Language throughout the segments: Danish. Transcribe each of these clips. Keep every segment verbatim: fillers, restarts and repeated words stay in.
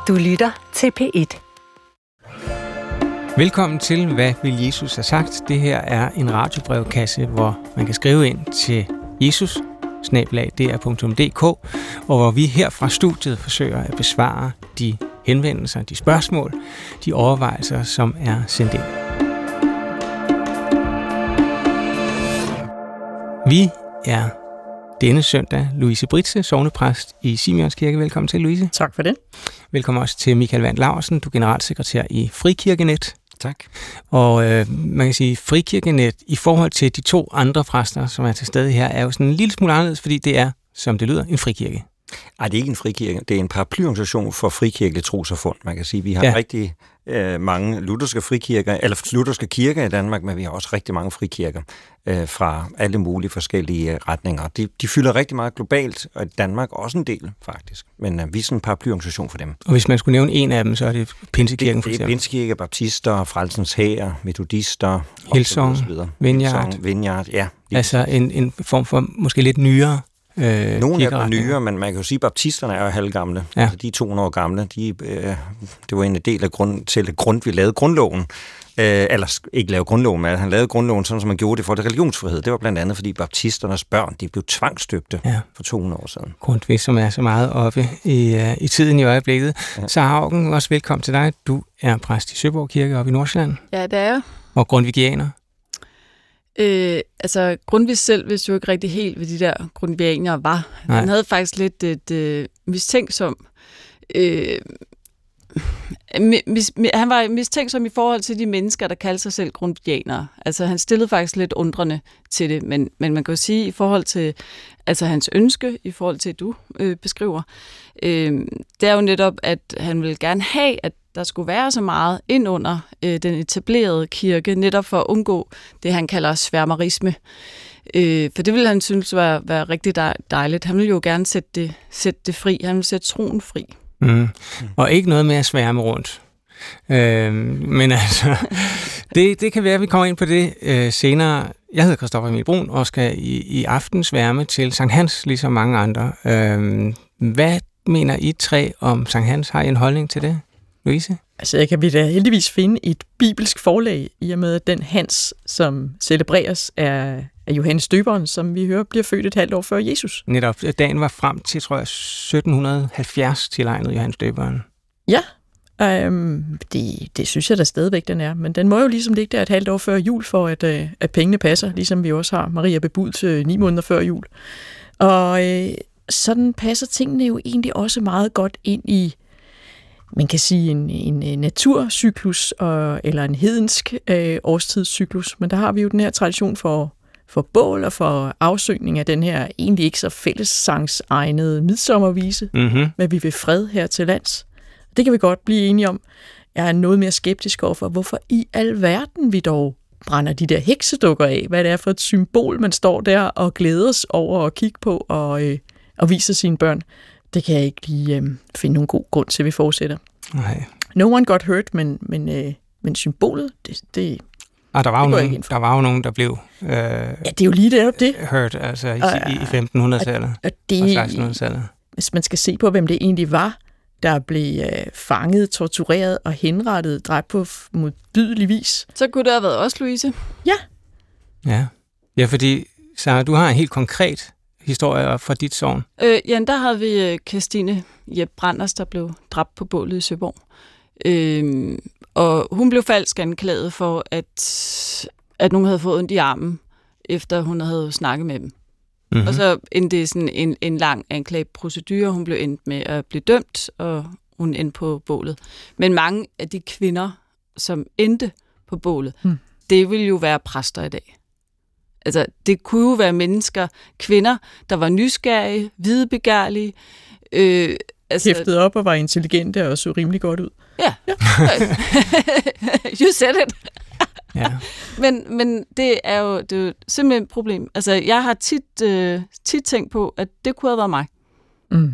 Du lytter til P et. Velkommen til Hvad vil Jesus have sagt? Det her er en radiobrevkasse, hvor man kan skrive ind til Jesus snabel-a d r punktum d k, og hvor vi her fra studiet forsøger at besvare de henvendelser, de spørgsmål, de overvejelser, som er sendt ind. Vi er denne søndag Louise Britze, sognepræst i Simeons Kirke. Velkommen til, Louise. Tak for det. Velkommen også til Michael Vand Laursen, du er generalsekretær i Frikirkenet. Tak. Og øh, man kan sige, Frikirkenet i forhold til de to andre præster, som er til stede her, er jo sådan en lille smule anderledes, fordi det er, som det lyder, en frikirke. Nej, det er ikke en frikirke. Det er en paraplyorganisation for frikirkelige trossamfund. Man kan sige, vi har ja. rigtig øh, mange lutherske frikirker, eller lutherske kirker i Danmark, men vi har også rigtig mange frikirker øh, fra alle mulige forskellige retninger. De, de fylder rigtig meget globalt, og i Danmark også en del, faktisk. Men øh, vi er sådan en paraplyorganisation for dem. Og hvis man skulle nævne en af dem, så er det Pinsekirken, for eksempel. Det er Pinsekirke, baptister, Frelsens Hær, metodister, Hillsong, Vineyard. Vineyard, ja. Altså en, en form for måske lidt nyere Øh, Nogle af dem nyere, men man kan jo sige, at baptisterne er jo halvgamle. Ja. Altså, de er to hundrede år gamle. De, øh, det var en del af grund til, at grund, vi lavede grundloven. Øh, eller ikke lavede grundloven, men han lavede grundloven, sådan som man gjorde det for det religionsfrihed. Det var blandt andet, fordi baptisternes børn, de blev tvangsdøbte ja. for to hundrede år siden. Grundtvig, som er så meget oppe i, uh, i tiden i øjeblikket. Ja. Sara Haugen, også velkommen til dig. Du er præst i Søborg Kirke oppe i Nordsjælland. Ja, det er jeg. Og grundvigianer. Øh, altså, Grundtvig selv vidste jo ikke rigtig helt, hvad de der grundvigianere var. Nej. Han havde faktisk lidt et øh, mistænksom... Øh, mis, han var mistænksom i forhold til de mennesker, der kaldte sig selv grundvigianere. Altså, han stillede faktisk lidt undrende til det, men, men man kan jo sige, i forhold til altså hans ønske, i forhold til, du øh, beskriver, øh, det er jo netop, at han ville gerne have, at der skulle være så meget ind under øh, den etablerede kirke, netop for at undgå det, han kalder sværmerisme. Øh, for det ville han synes var, var rigtig dejligt. Han ville jo gerne sætte det, sætte det fri. Han ville sætte troen fri. Mm. Og ikke noget med at sværme rundt. Øh, men altså, det, det kan være, at vi kommer ind på det øh, senere. Jeg hedder Christoffer Emil Brun og skal i, i aften sværme til Sankt Hans, ligesom mange andre. Øh, hvad mener I tre om Sankt Hans? Har I en holdning til det? Louise? Altså, jeg kan vi da heldigvis finde et bibelsk forlag, i og med at den Hans, som celebreres, er, er Johannes Døberen, som vi hører bliver født et halvt år før Jesus. Netop. Dagen var frem til, tror jeg, sytten halvfjerds tilegnet Johannes Døberen. Ja, øhm, det, det synes jeg da stadigvæk, den er. Men den må jo ligesom ligge der et halvt år før jul, for at, øh, at pengene passer, ligesom vi også har Maria bebudt øh, ni måneder før jul. Og øh, sådan passer tingene jo egentlig også meget godt ind i man kan sige en, en naturcyklus og, eller en hedensk øh, årstidscyklus, men der har vi jo den her tradition for, for bål og for afsyngning af den her egentlig ikke så fællessangsegnede midsommervise, mm-hmm. med vi vil fred her til lands. Det kan vi godt blive enige om. Jeg er noget mere skeptisk overfor, hvorfor i alverden vi dog brænder de der heksedukker af, hvad det er for et symbol, man står der og glædes over at kigge på og, øh, og viser sine børn. Det kan jeg ikke lige øh, finde nogen god grund til, at vi fortsætter. Nej. No one got hurt, men, men, øh, men symbolet, det, det, ah, der, var det jo nogen, der var jo nogen, der blev øh, ja, det er jo lige det, det. hurt altså, i, og, i, i femtenhundredetallet og, det, og sekstenhundredetallet. Hvis man skal se på, hvem det egentlig var, der blev øh, fanget, tortureret og henrettet, dræbt på modbydelig vis. Så kunne det have været os, Louise. Ja. Ja, ja fordi, Sarah, du har en helt konkret historier fra dit sogn? Øh, ja, der havde vi Kirstine Jep Branders, der blev dræbt på bålet i Søborg. Øh, og hun blev falsk anklaget for, at, at nogen havde fået ondt i armen, efter hun havde snakket med dem. Mm-hmm. Og så endte det sådan en, en lang anklageprocedure. Hun blev endt med at blive dømt, og hun endte på bålet. Men mange af de kvinder, som endte på bålet, mm. det ville jo være præster i dag. Altså, det kunne jo være mennesker, kvinder, der var nysgerrige, videbegærlige. Øh, altså, hæftede op og var intelligente og så rimelig godt ud. Ja. ja. You said it. Ja. men, men det er jo, det er jo simpelthen et problem. Altså, jeg har tit, øh, tit tænkt på, at det kunne have været mig. Mm.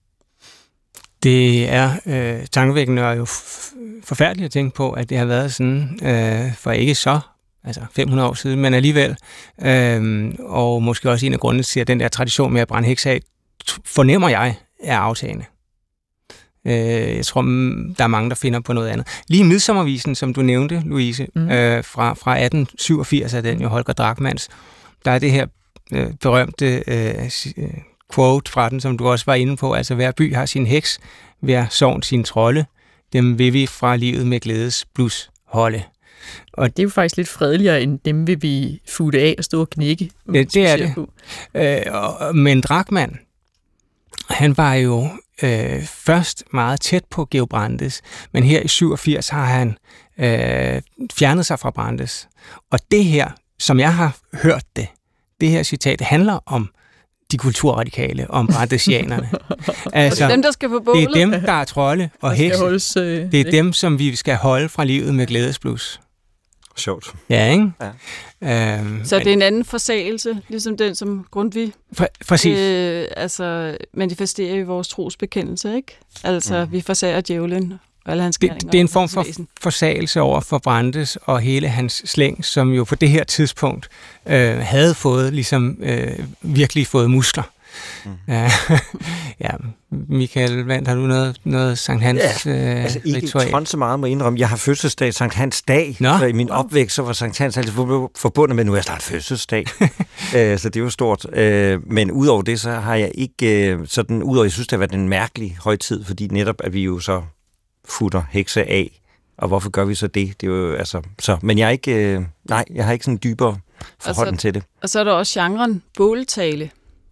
Det er øh, tankevækkende og jo f- forfærdeligt at tænke på, at det har været sådan øh, for ikke så altså fem hundrede år siden, men alligevel. Øhm, og måske også en af grundene til, at den der tradition med at brænde heks af, fornemmer jeg, er aftagende. Øh, jeg tror, der er mange, der finder på noget andet. Lige Midsommervisen, som du nævnte, Louise, mm. øh, fra, fra atten syvogfirs er den jo Holger Drachmanns. Der er det her øh, berømte øh, quote fra den, som du også var inde på. Altså, hver by har sin heks, hver sogn sin trolde. Dem vil vi fra livet med glædes blus holde. Og det er jo faktisk lidt fredeligere, end dem vil vi futte af og stå og knække. Ja, det er det. Øh, og, men Drachmann, han var jo øh, først meget tæt på Georg Brandes, men her i syvogfirs har han øh, fjernet sig fra Brandes. Og det her, som jeg har hørt det, det her citat, handler om de kulturradikale, om brandesianerne. Altså, dem, der skal på bålet. Det er dem, der er trolde og hekse. Holdes, øh, det er dem, som vi skal holde fra livet med glædesblus. Sjovt. Ja, ikke? Ja. Øhm, så det er en anden forsagelse, ligesom den, som Grundtvig præcis. Øh, altså, manifesterer i vores trosbekendelse, ikke? Altså, mm. vi forsager djævlen og alle hans gerninger. Det, det er en form for forsagelse over for Brandes og hele hans slæng, som jo på det her tidspunkt øh, havde fået, ligesom, øh, virkelig fået muskler. Mm. Ja, ja, Michael Wandt, har du noget, noget Sankt Hans ja, øh, altså ikke ritual? Så meget må indrømme. Jeg har fødselsdag, Sankt Hans dag, Nå? Så i min opvækst så var Sankt Hans altid forbundet med, nu er jeg snart fødselsdag. øh, så det er jo stort. Øh, men udover det, så har jeg ikke øh, sådan, udover jeg synes, det har været en mærkelig højtid, fordi netop, at vi jo så futter hekse af, og hvorfor gør vi så det? Det er jo, altså, så, men jeg er ikke, øh, nej, jeg har ikke sådan dybere forhold til det. Og så er der også genren båltale.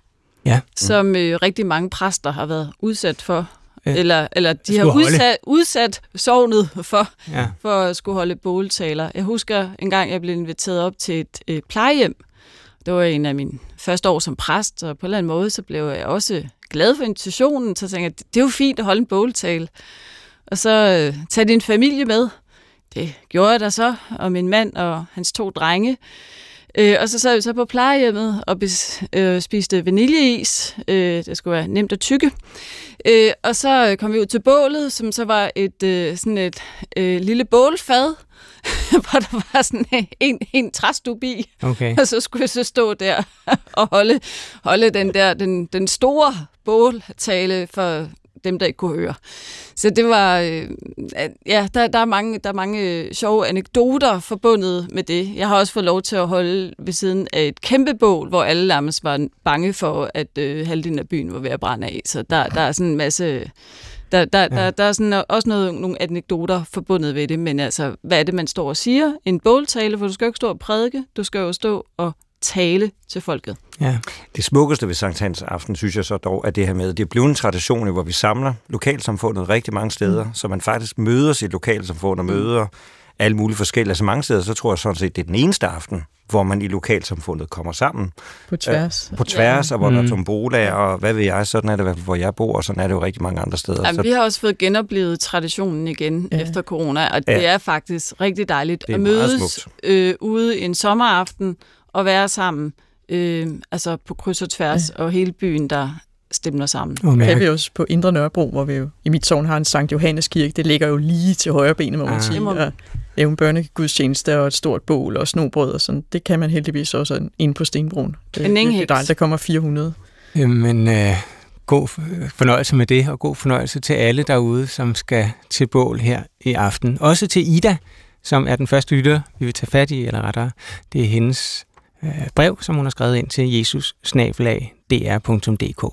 Ja. Som øh, rigtig mange præster har været udsat for, ja. eller, eller de har udsat, udsat sognet for, ja. for at skulle holde båltaler. Jeg husker en gang, jeg blev inviteret op til et øh, plejehjem. Det var en af mine første år som præst, og på en eller anden måde, så blev jeg også glad for invitationen, så tænkte jeg, det er jo fint at holde en båltale. Og så øh, tage din familie med. Det gjorde jeg da så, og min mand og hans to drenge. Øh, og så sad vi så på plejehjemmet og bes, øh, spiste vaniljeis. Øh, det skulle være nemt at tygge. Øh, og så kom vi ud til bålet, som så var et øh, sådan et øh, lille bålfad, hvor der var sådan en, en træstub i. Okay. Og så skulle jeg så stå der og holde, holde den der den, den store båltale for dem, der ikke kunne høre. Så det var, øh, ja, der, der, er mange, der er mange sjove anekdoter forbundet med det. Jeg har også fået lov til at holde ved siden af et kæmpe bål, hvor alle nærmest var bange for, at øh, halvdelen af byen var ved at brænde af. Så der, der er sådan en masse... Der, der, ja. der, der er sådan også noget, nogle anekdoter forbundet ved det, men altså, hvad er det, man står og siger? En båltale, for du skal jo ikke stå og prædike, du skal jo stå og tale til folket. Ja. Det smukkeste ved Sankt Hans aften, synes jeg så dog, er det her med, det er blevet en tradition, hvor vi samler lokalsamfundet rigtig mange steder, mm. så man faktisk møder sit lokalsamfund og møder alle mulige forskellige. Altså mange steder, så tror jeg sådan set, det er den eneste aften, hvor man i lokalsamfundet kommer sammen. På tværs. Øh, på tværs, ja. og hvor mm. der er tombolaer, og hvad ved jeg, sådan er det, hvor jeg bor, og sådan er det jo rigtig mange andre steder. Jamen, så... Vi har også fået genoplevet traditionen igen ja. efter corona, og det ja. er faktisk rigtig dejligt at mødes øh, ude en sommeraften og være sammen, øh, altså på kryds og tværs, ja. og hele byen, der stemmer sammen. Og det kan vi også på Indre Nørrebro, hvor vi jo i mit sogn har en Sankt Johannes kirke. Det ligger jo lige til højre benet, må man ah. sige. Og lave en børnegudstjeneste og et stort bål og snobrød og sådan. Det kan man heldigvis også inde på Stenbroen. Det, en det er dejligt, der kommer fire hundrede. Jamen, øh, god fornøjelse med det, og god fornøjelse til alle derude, som skal til bål her i aften. Også til Ida, som er den første lytter, vi vil tage fat i, eller rettere, det er hendes øh, brev, som hun har skrevet ind til jesus bindestreg d r punktum d k.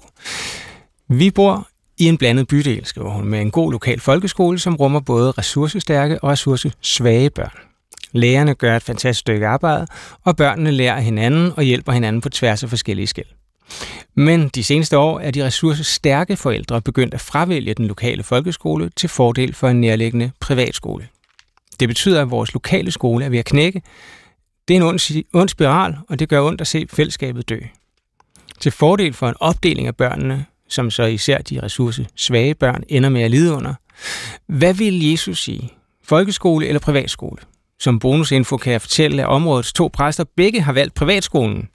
Vi bor i en blandet bydel, skriver hun, med en god lokal folkeskole, som rummer både ressourcestærke og ressourcesvage børn. Lærerne gør et fantastisk stykke arbejde, og børnene lærer hinanden og hjælper hinanden på tværs af forskellige skel. Men de seneste år er de ressourcestærke forældre begyndt at fravælge den lokale folkeskole til fordel for en nærliggende privatskole. Det betyder, at vores lokale skole er ved at knække. Det er en ond, ond spiral, og det gør ondt at se fællesskabet dø. Til fordel for en opdeling af børnene, som så især de ressourcesvage børn ender med at lide under. Hvad vil Jesus sige? Folkeskole eller privatskole? Som bonusinfo kan jeg fortælle, at områdets to præster begge har valgt privatskolen.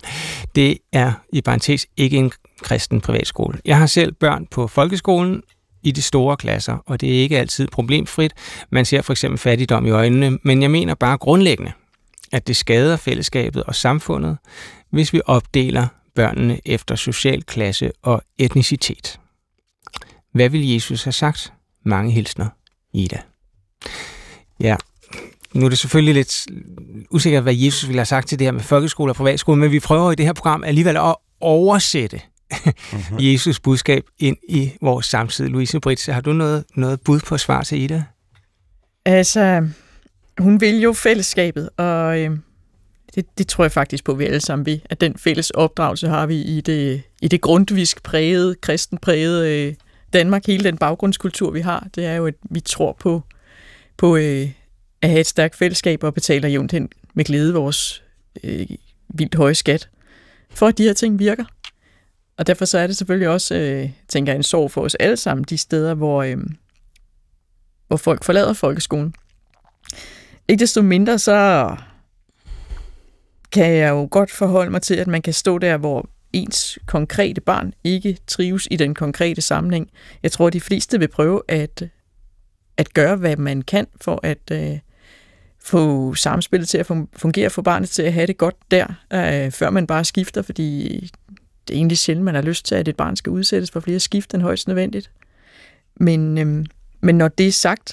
Det er i parentes ikke en kristen privatskole. Jeg har selv børn på folkeskolen i de store klasser, og det er ikke altid problemfrit. Man ser for eksempel fattigdom i øjnene, men jeg mener bare grundlæggende, at det skader fællesskabet og samfundet, hvis vi opdeler børnene efter social klasse og etnicitet. Hvad ville Jesus have sagt? Mange hilsner, Ida. Ja, nu er det selvfølgelig lidt usikkert, hvad Jesus ville have sagt til det her med folkeskole og privatskole, men vi prøver i det her program alligevel at oversætte mm-hmm. Jesus' budskab ind i vores samtid. Louise Britze, har du noget, noget bud på svar til Ida? Altså, hun vil jo fællesskabet, og øh, det, det tror jeg faktisk på, vi alle sammen vil. At den fælles opdragelse har vi i det, i det grundvisk prægede, kristen prægede øh, Danmark. Hele den baggrundskultur, vi har, det er jo, at vi tror på, på øh, at have et stærkt fællesskab og betaler jævnt hen med glæde vores øh, vildt høje skat, for at de her ting virker. Og derfor så er det selvfølgelig også, øh, tænker jeg, en sorg for os alle sammen, de steder, hvor, øh, hvor folk forlader folkeskolen. Ikke desto mindre, så kan jeg jo godt forholde mig til, at man kan stå der, hvor ens konkrete barn ikke trives i den konkrete sammenhæng. Jeg tror, de fleste vil prøve at, at gøre, hvad man kan, for at øh, få samspillet til at fungere, få barnet til at have det godt der, øh, før man bare skifter, fordi det er egentlig sjældent, man har lyst til, at et barn skal udsættes for flere skift end højst nødvendigt. Men, øh, men når det er sagt,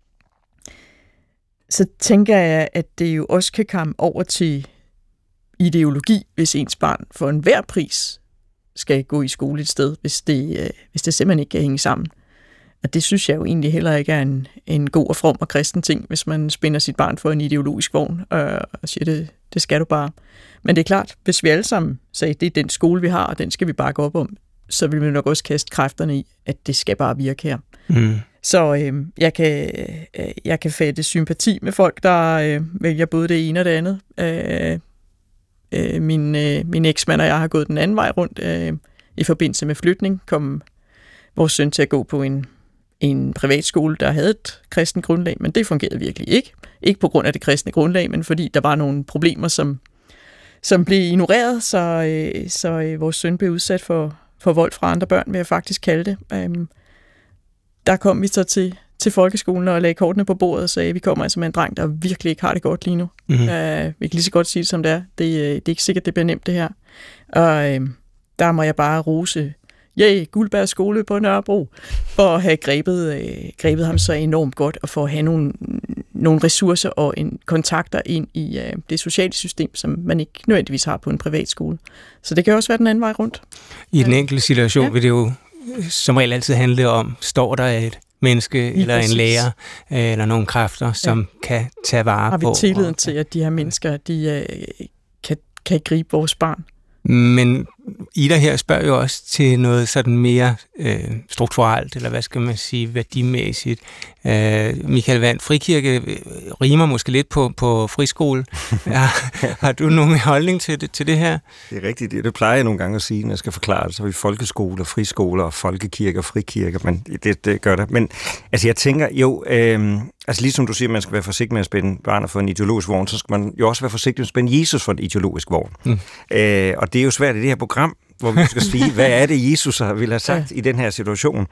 så tænker jeg, at det jo også kan komme over til ideologi, hvis ens barn for enhver pris skal gå i skole et sted, hvis det, øh, hvis det simpelthen ikke kan hænge sammen. Og det synes jeg jo egentlig heller ikke er en, en god og from og kristen ting, hvis man spænder sit barn for en ideologisk vogn øh, og siger, det, det skal du bare. Men det er klart, hvis vi alle sammen sagde, det er den skole, vi har, og den skal vi bakke op om, så vil vi nok også kaste kræfterne i, at det skal bare virke her. Mm. Så øh, jeg, kan, øh, jeg kan fatte sympati med folk, der øh, vælger både det ene og det andet. Øh, øh, min, øh, min eksmand og jeg har gået den anden vej rundt. Øh, I forbindelse med flytning kom vores søn til at gå på en, en privatskole, der havde et kristen grundlag, men det fungerede virkelig ikke. Ikke på grund af det kristne grundlag, men fordi der var nogle problemer, som, som blev ignoreret, så, øh, så øh, vores søn blev udsat for, for vold fra andre børn, vil jeg faktisk kalde det. Øh, Der kom vi så til, til folkeskolen og lagde kortene på bordet og sagde, at vi kommer altså med en dreng, der virkelig ikke har det godt lige nu. Mm-hmm. Uh, vi kan lige så godt sige det, som det er. Det, det er ikke sikkert, det bliver nemt, det her. Og uh, der må jeg bare rose, yeah, Guldberg skole på Nørrebro, for at have grebet, uh, grebet ham så enormt godt, og for at have nogle, nogle ressourcer og en kontakter ind i uh, det sociale system, som man ikke nødvendigvis har på en privatskole. Så det kan også være den anden vej rundt. I den enkelte situation ja. vil det jo som regel altid handle om, står der et menneske I eller præcis. en lærer eller nogle kræfter, som ja. kan tage vare på. Har vi tilliden og, til, at de her mennesker, de uh, kan, kan gribe vores barn? Men Ida her spørger jo også til noget sådan mere øh, strukturelt, eller hvad skal man sige, værdimæssigt. Øh, Michael Wandt, frikirke rimer måske lidt på, på friskole. Ja, har du nogen holdning til det, til det her? Det er rigtigt. Det, det plejer jeg nogle gange at sige, når jeg skal forklare det. Så har vi folkeskoler, friskoler, folkekirker, frikirker, men det, det gør det. Men altså jeg tænker jo, øh, altså ligesom du siger, man skal være forsigtig med at spænde barnet for en ideologisk vogn, så skal man jo også være forsigtig med at spænde Jesus for en ideologisk vogn. Mm. Øh, og det er jo svært i det her program, hvor vi skal sige, hvad er det, Jesus ville have sagt ja. i den her situation.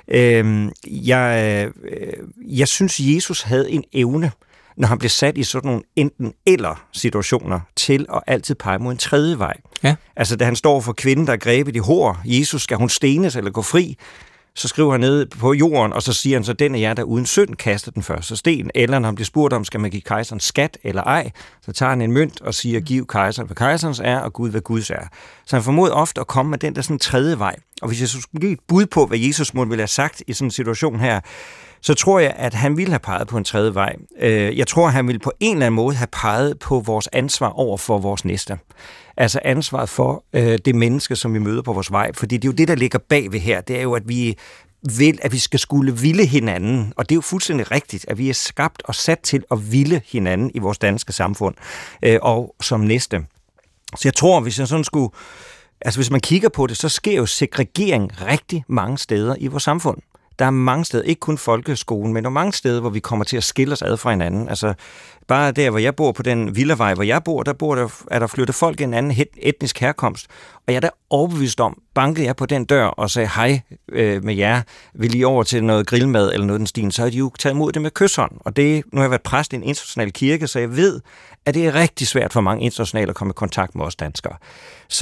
Øh, jeg, øh, jeg synes, Jesus havde en evne, når han blev sat i sådan nogle enten-eller situationer, til at altid pege mod en tredje vej. Ja. Altså, da han står for kvinden, der er grebet i hår, Jesus, skal hun stenes eller gå fri? Så skriver han ned på jorden, og så siger han så, den er jeg, der uden synd kaster den første sten. Eller når han bliver spurgt om, skal man give kejseren skat eller ej, så tager han en mønt og siger, giv kejseren, hvad kejserens er, og Gud, hvad Guds er. Så han formoder ofte at komme med den der sådan tredje vej. Og hvis jeg så skulle give et bud på, hvad Jesus måtte ville have sagt i sådan en situation her, så tror jeg, at han ville have peget på en tredje vej. Jeg tror, at han ville på en eller anden måde have peget på vores ansvar over for vores næste. Altså ansvaret for øh, det menneske, som vi møder på vores vej. Fordi det er jo det, der ligger bagved her. Det er jo, at vi vil, at vi skal skulle ville hinanden. Og det er jo fuldstændig rigtigt, at vi er skabt og sat til at ville hinanden i vores danske samfund. Øh, og som næste. Så jeg tror, hvis jeg sådan skulle... Altså hvis man kigger på det, så sker jo segregering rigtig mange steder i vores samfund. Der er mange steder, ikke kun folkeskolen, men der er mange steder, hvor vi kommer til at skille os ad fra hinanden. Altså, bare der, hvor jeg bor på den villavej, hvor jeg bor, der, bor der, er der flyttet folk af en anden etnisk herkomst. Og jeg er da overbevist om, bankede jeg på den dør og sagde, hej øh, med jer, vil I over til noget grillmad eller noget den stil, så har de jo taget imod det med kysshånd. Og det, nu har jeg været præst i en international kirke, så jeg ved, at det er rigtig svært for mange internationale at komme i kontakt med os danskere. Så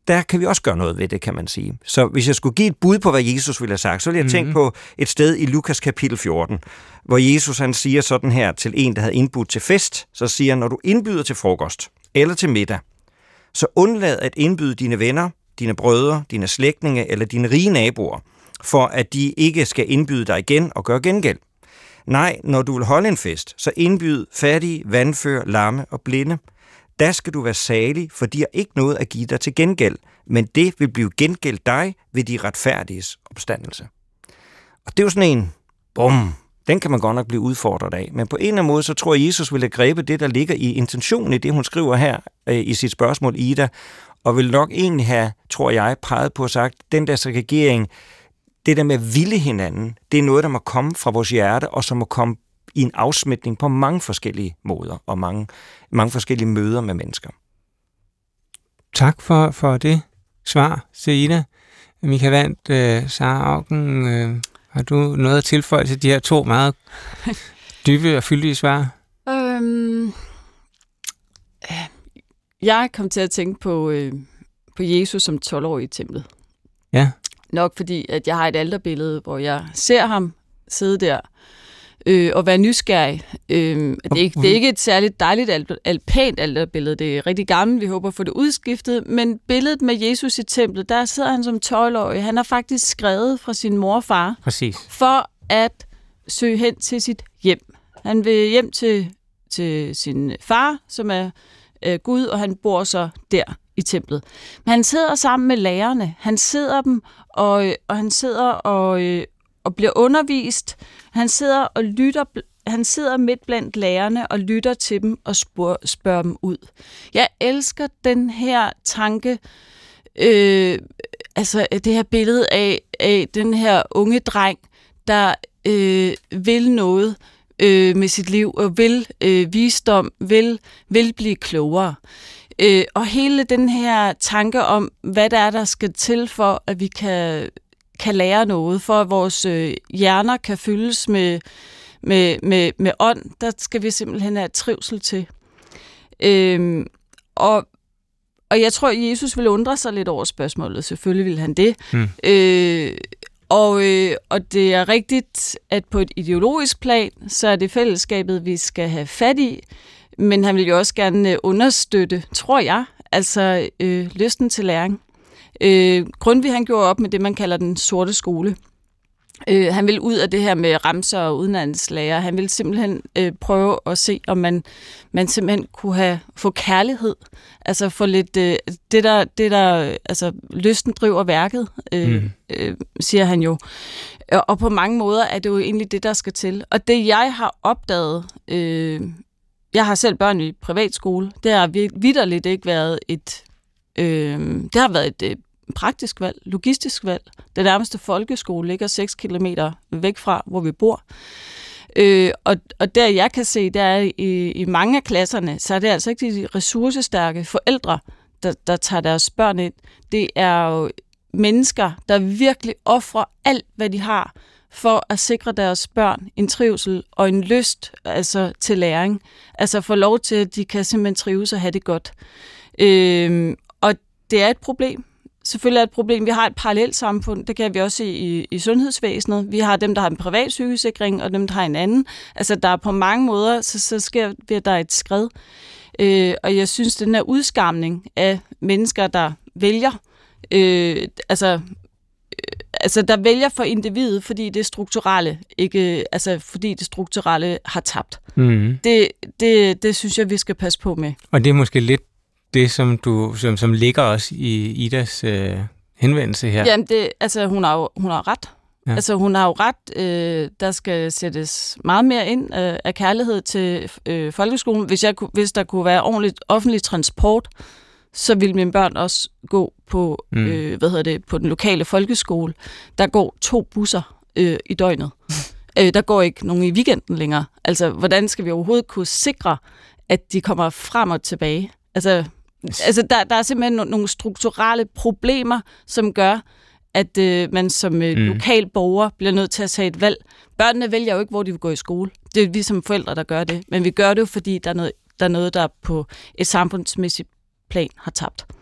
der kan vi også gøre noget ved det, kan man sige. Så hvis jeg skulle give et bud på, hvad Jesus ville have sagt, så ville jeg mm-hmm. tænke på et sted i Lukas kapitel fjorten, hvor Jesus han siger sådan her til en, der havde indbudt til fest, så siger han, når du indbyder til frokost eller til middag, så undlad at indbyde dine venner, dine brødre, dine slægtninge eller dine rige naboer, for at de ikke skal indbyde dig igen og gøre gengæld. Nej, når du vil holde en fest, så indbyd fattige, vandfør, lamme og blinde. Der skal du være salig, for de har ikke noget at give dig til gengæld, men det vil blive gengældt dig ved de retfærdiges opstandelse. Og det er jo sådan en, bum, den kan man godt nok blive udfordret af. Men på en eller anden måde, så tror jeg, Jesus ville gribe det, der ligger i intentionen i det, hun skriver her øh, i sit spørgsmål, Ida, og vil nok egentlig have, tror jeg, peget på og sagt, den der segregering, det der med at ville hinanden, det er noget, der må komme fra vores hjerte, og som må komme i en afsmitning på mange forskellige måder, og mange, mange forskellige møder med mennesker. Tak for, for det svar, Ida. Michael Wandt, øh, Sara Auken, øh, har du noget at tilføje til de her to meget dybe og fyldige svar? Øhm, jeg kom til at tænke på, øh, på Jesus som tolv-årig i templet. Ja. Nok fordi, at jeg har et alterbillede, hvor jeg ser ham sidde der øh, og være nysgerrig. Øh, det, er ikke, det er ikke et særligt dejligt, alt, alt, pænt alterbillede. Det er rigtig gammelt. Vi håber at få det udskiftet. Men billedet med Jesus i templet, der sidder han som tolv-årig. Han har faktisk skrevet fra sin mor og far. Præcis. For at søge hen til sit hjem. Han vil hjem til, til sin far, som er øh, Gud, og han bor så der i templet. Men han sidder sammen med lærerne. Han sidder dem, og, og han sidder og, og bliver undervist. Han sidder og lytter. Han sidder midt blandt lærerne og lytter til dem og spørger, spørger dem ud. Jeg elsker den her tanke, øh, altså det her billede af, af den her unge dreng, der øh, vil noget øh, med sit liv og vil øh, visdom, vil, vil blive klogere. Øh, og hele den her tanke om, hvad der er, der skal til for, at vi kan, kan lære noget, for at vores øh, hjerner kan fyldes med, med, med, med ånd, der skal vi simpelthen have trivsel til. Øh, og, og jeg tror, at Jesus ville undre sig lidt over spørgsmålet. Selvfølgelig ville han det. Mm. Øh, og, øh, og det er rigtigt, at på et ideologisk plan, så er det fællesskabet, vi skal have fat i. Men han vil jo også gerne understøtte, tror jeg, altså øh, lysten til læring. Øh, Grundtvig, han gjorde op med det, man kalder den sorte skole. Øh, han vil ud af det her med ramser og udenlandslærer. Han vil simpelthen øh, prøve at se, om man, man simpelthen kunne have, få kærlighed. Altså få lidt, øh, det der, det der, altså lysten driver værket, øh, mm. øh, siger han jo. Og på mange måder er det jo egentlig det, der skal til. Og det jeg har opdaget, øh, jeg har selv børn i privatskole. Det har vitterligt ikke været et, øh, det har været et øh, praktisk valg, logistisk valg. Den nærmeste folkeskole ligger seks kilometer væk fra, hvor vi bor. Øh, og, og der jeg kan se, der er i, i mange af klasserne, så er det altså ikke de ressourcestærke forældre, der, der tager deres børn ind. Det er jo mennesker, der virkelig offrer alt, hvad de har, for at sikre deres børn en trivsel og en lyst altså til læring. Altså få lov til, at de kan simpelthen trives og have det godt. Øh, og det er et problem. Selvfølgelig er et problem. Vi har et parallelt samfund, det kan vi også se i, i sundhedsvæsenet. Vi har dem, der har en privat sygesikring, og dem, der har en anden. Altså, der er på mange måder, så, så sker der et skred. Øh, og jeg synes, den her udskamning af mennesker, der vælger, øh, altså, øh, altså, der vælger for individet, fordi det strukturelle, ikke, altså, fordi det strukturelle har tabt. Mm. Det, det, det synes jeg, vi skal passe på med. Og det er måske lidt det, som du som, som ligger også i Idas øh, henvendelse her. Jamen, det, altså, hun har jo hun har ret. Ja. Altså, hun har jo ret. Øh, der skal sættes meget mere ind øh, af kærlighed til øh, folkeskolen. Hvis, jeg, hvis der kunne være ordentligt offentlig transport, så ville mine børn også gå på, mm. øh, hvad hedder det, på den lokale folkeskole. Der går to busser øh, i døgnet. øh, der går ikke nogen i weekenden længere. Altså, hvordan skal vi overhovedet kunne sikre, at de kommer frem og tilbage? Altså, altså der, der er simpelthen no- nogle strukturelle problemer, som gør, at øh, man som øh, mm. lokal borger bliver nødt til at tage et valg. Børnene vælger jo ikke, hvor de vil gå i skole. Det er vi som forældre, der gør det. Men vi gør det jo, fordi der er noget, der er noget, der på et samfundsmæssigt plan har tabt.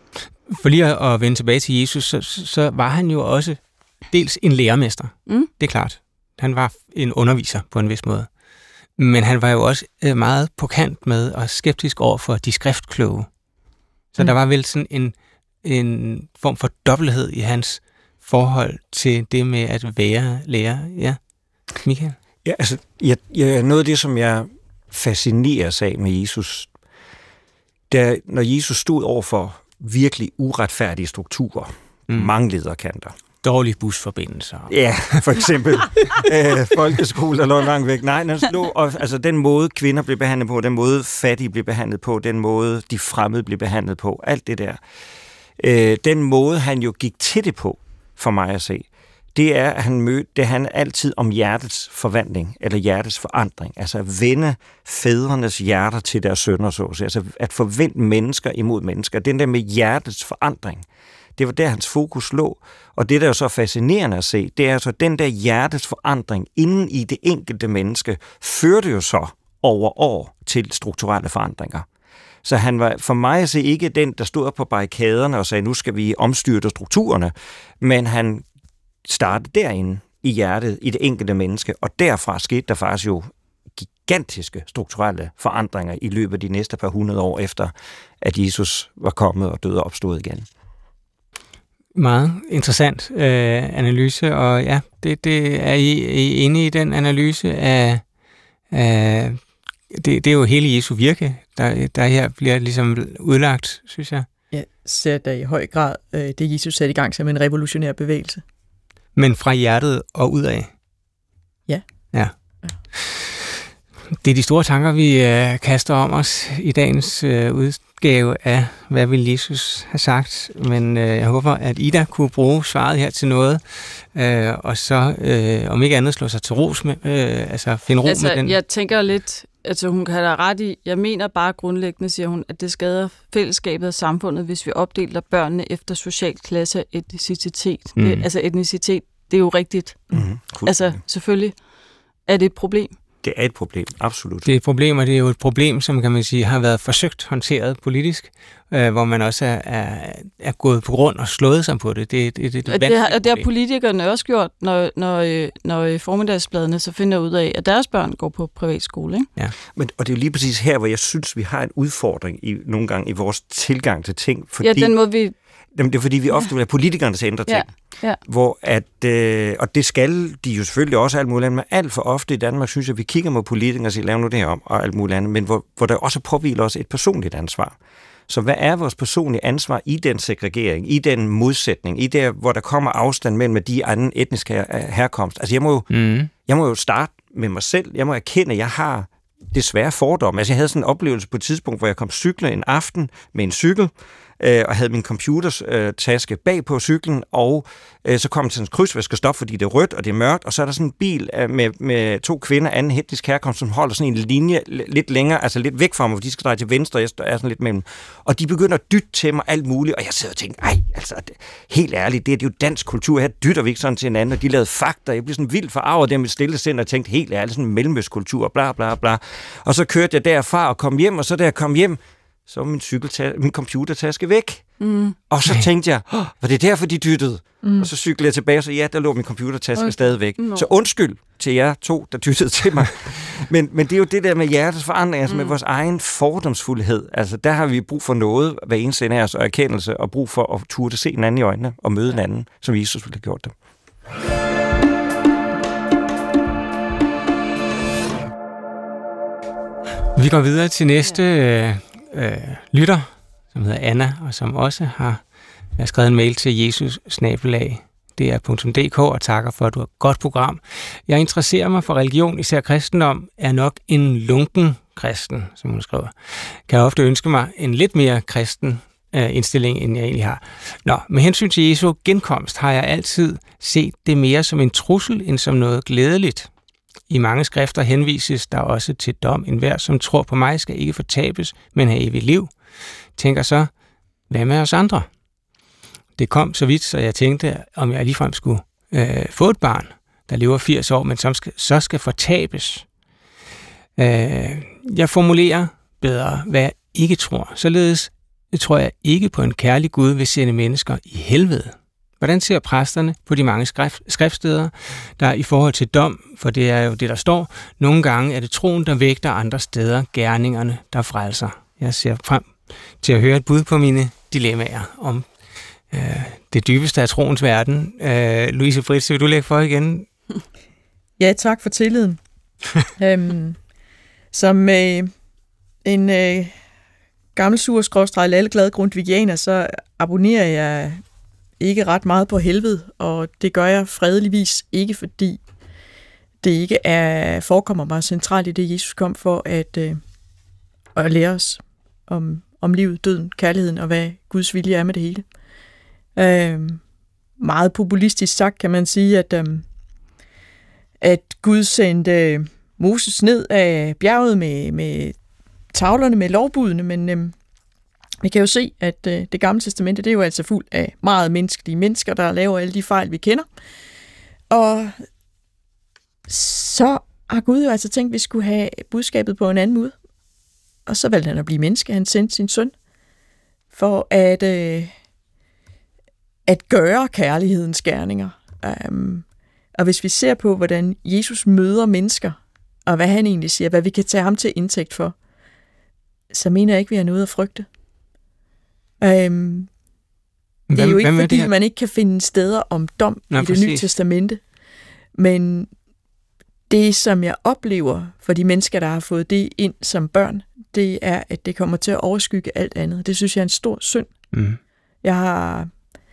For lige at, at vende tilbage til Jesus, så, så var han jo også dels en lærermester. Mm. Det er klart. Han var en underviser på en vis måde. Men han var jo også meget på kant med og skeptisk over for de skriftkloge. Så mm. der var vel sådan en, en form for dobbelthed i hans forhold til det med at være lærer. Ja, Michael? Ja, altså, jeg, jeg, noget af det, som jeg fascineres af med Jesus, der, når Jesus stod over for virkelig uretfærdige strukturer, mm. mange lederkanter. Dårlige busforbindelser. Ja, for eksempel. Æ, folkeskole, der lå langt væk. Nej, den slog, og, altså den måde, kvinder blev behandlet på, den måde, fattige blev behandlet på, den måde, de fremmede blev behandlet på, alt det der. Æ, den måde, han jo gik til det på, for mig at se, det er, at han mødte, det han altid om hjertets forvandling, eller hjertets forandring. Altså at vende fædrenes hjerter til deres sønner, så at sige. Altså at forvente mennesker imod mennesker. Den der med hjertets forandring, det var der, hans fokus lå. Og det, der er jo så fascinerende at se, det er altså, den der hjertets forandring inden i det enkelte menneske, førte jo så over år til strukturelle forandringer. Så han var for mig at se ikke den, der stod på barrikaderne og sagde, nu skal vi omstyrte strukturerne, men han startede derinde i hjertet, i det enkelte menneske, og derfra skete der faktisk jo gigantiske strukturelle forandringer i løbet af de næste par hundrede år efter, at Jesus var kommet og døde og opstod igen. Meget interessant øh, analyse, og ja, det, det er I, I inde i den analyse af, af det, det er jo hele Jesu virke, der, der her bliver ligesom udlagt, synes jeg. Ja, ser der i høj grad øh, det Jesus satte i gang som en revolutionær bevægelse. Men fra hjertet og ud af. Ja. Ja. Det er de store tanker, vi øh, kaster om os i dagens øh, udgave af, hvad vil Jesus have sagt. Men øh, jeg håber, at Ida kunne bruge svaret her til noget, øh, og så, øh, om ikke andet, slå sig til ros med, øh, altså finde ro altså, med den. Jeg tænker lidt, altså hun kan have ret i, jeg mener bare grundlæggende, siger hun, at det skader fællesskabet og samfundet, hvis vi opdeler børnene efter social klasse og etnicitet. Mm. Det, altså etnicitet, det er jo rigtigt. Mm. Altså selvfølgelig er det et problem. Det er et problem, absolut. Det er et problem, og det er jo et problem, som kan man sige, har været forsøgt håndteret politisk, øh, hvor man også er, er, er gået på grund og slået sig på det. Det, det, det, det, det, har, og det har politikerne også gjort, når, når, når formiddagsbladene så finder ud af, at deres børn går på privatskole. Ikke? Ja. Men, og det er jo lige præcis her, hvor jeg synes, vi har en udfordring i, nogle gange i vores tilgang til ting. Fordi, ja, den måde vi... Jamen, det er fordi, vi ofte vil have politikerne til at ændre ting. Ja. Ja. Hvor at, øh, og det skal de jo selvfølgelig også alt muligt andet, men alt for ofte i Danmark synes jeg, at vi kigger mod politikere og siger, lav nu det her om, og alt muligt andet, men hvor, hvor der også påhviler os et personligt ansvar. Så hvad er vores personlige ansvar i den segregering, i den modsætning, i der, hvor der kommer afstand mellem de anden etniske her, herkomst? Altså jeg må, jo, mm. jeg må jo starte med mig selv, jeg må erkende, at jeg har desværre fordomme. Altså jeg havde sådan en oplevelse på et tidspunkt, hvor jeg kom cykle en aften med en cykel, og havde min computertaske bag på cyklen, og øh, så kom jeg til en kryds, hvor jeg skal stoppe, fordi det er rødt, og det er mørkt, og så er der sådan en bil øh, med, med to kvinder, anden etnisk herkomst, som holder sådan en linje lidt længere, altså lidt væk fra mig, hvor de skal dreje til venstre, og jeg er sådan lidt mellem. Og de begynder at dytte til mig alt muligt, og jeg sidder og tænker, ej, altså, det, helt ærligt, det er, det er jo dansk kultur, her dytter vi ikke sådan til hinanden, og de lavede fakta, jeg blev sådan vildt forarvet der med stille sind, og tænkte, helt ærligt, sådan en mellemøstkultur, bla bla bla. Og så kørte jeg derfra og kom hjem, og så da jeg kom hjem, så var min, min computertaske væk. Mm. Og så tænkte jeg, oh, var det derfor, de dyttede? Mm. Og så cyklede jeg tilbage, og så ja, der lå min computertaske okay. stadigvæk. No. Så undskyld til jer to, der dyttede til mig. men, men det er jo det der med hjertets forandring, altså mm. med vores egen fordomsfuldhed. Altså der har vi brug for noget, hver eneste af os, og erkendelse, og brug for at turde se en anden i øjnene, og møde en anden, som Jesus ville have gjort det. Vi går videre til næste øh, øh, lytter, som hedder Anna, og som også har skrevet en mail til jesus bindestreg d r punktum d k og takker for, at du har et godt program. Jeg interesserer mig for religion, især kristendom, er nok en lunken kristen, som hun skriver. Kan jeg ofte ønske mig en lidt mere kristen øh, indstilling, end jeg egentlig har. Nå, med hensyn til Jesu genkomst har jeg altid set det mere som en trussel, end som noget glædeligt. I mange skrifter henvises der også til dom. Enhver, som tror på mig, skal ikke fortabes, men have evigt liv. Tænker så, hvad med os andre? Det kom så vidt, så jeg tænkte, om jeg ligefrem skulle øh, få et barn, der lever firs år, men som skal, så skal fortabes. Øh, jeg formulerer bedre, hvad jeg ikke tror. Således det tror jeg ikke på en kærlig Gud vil sende mennesker i helvede. Hvordan ser præsterne på de mange skrift, skriftsteder, der i forhold til dom, for det er jo det, der står, nogle gange er det troen, der vægter andre steder, gerningerne, der frelser. Jeg ser frem til at høre et bud på mine dilemmaer om øh, det dybeste af troens verden. Øh, Louise Fritz, vil du lægge for igen? Ja, tak for tilliden. øhm, som øh, en øh, gammel sur skråstreg lalleglad grundtvigianer, så abonnerer jeg ikke ret meget på helvede, og det gør jeg fredeligvis ikke, fordi det ikke er forekommer mig centralt i det, Jesus kom for at, øh, at lære os om, om livet, døden, kærligheden og hvad Guds vilje er med det hele. Øh, meget populistisk sagt kan man sige, at, øh, at Gud sendte Moses ned af bjerget med, med tavlerne, med lovbudene, men øh, vi kan jo se, at øh, det gamle testamente, det er jo altså fuldt af meget menneskelige mennesker, der laver alle de fejl, vi kender. Og så har Gud jo altså tænkt, at vi skulle have budskabet på en anden måde. Og så valgte han at blive menneske. Han sendte sin søn for at, øh, at gøre kærlighedens gerninger. Um, og hvis vi ser på, hvordan Jesus møder mennesker, og hvad han egentlig siger, hvad vi kan tage ham til indtægt for, så mener jeg ikke, vi har noget at frygte. Um, det er jo ikke, fordi man ikke kan finde steder om dom Nå, i det præcis. Nye testamente, men det, som jeg oplever for de mennesker, der har fået det ind som børn, det er, at det kommer til at overskygge alt andet. Det synes jeg er en stor synd. Mm. Jeg har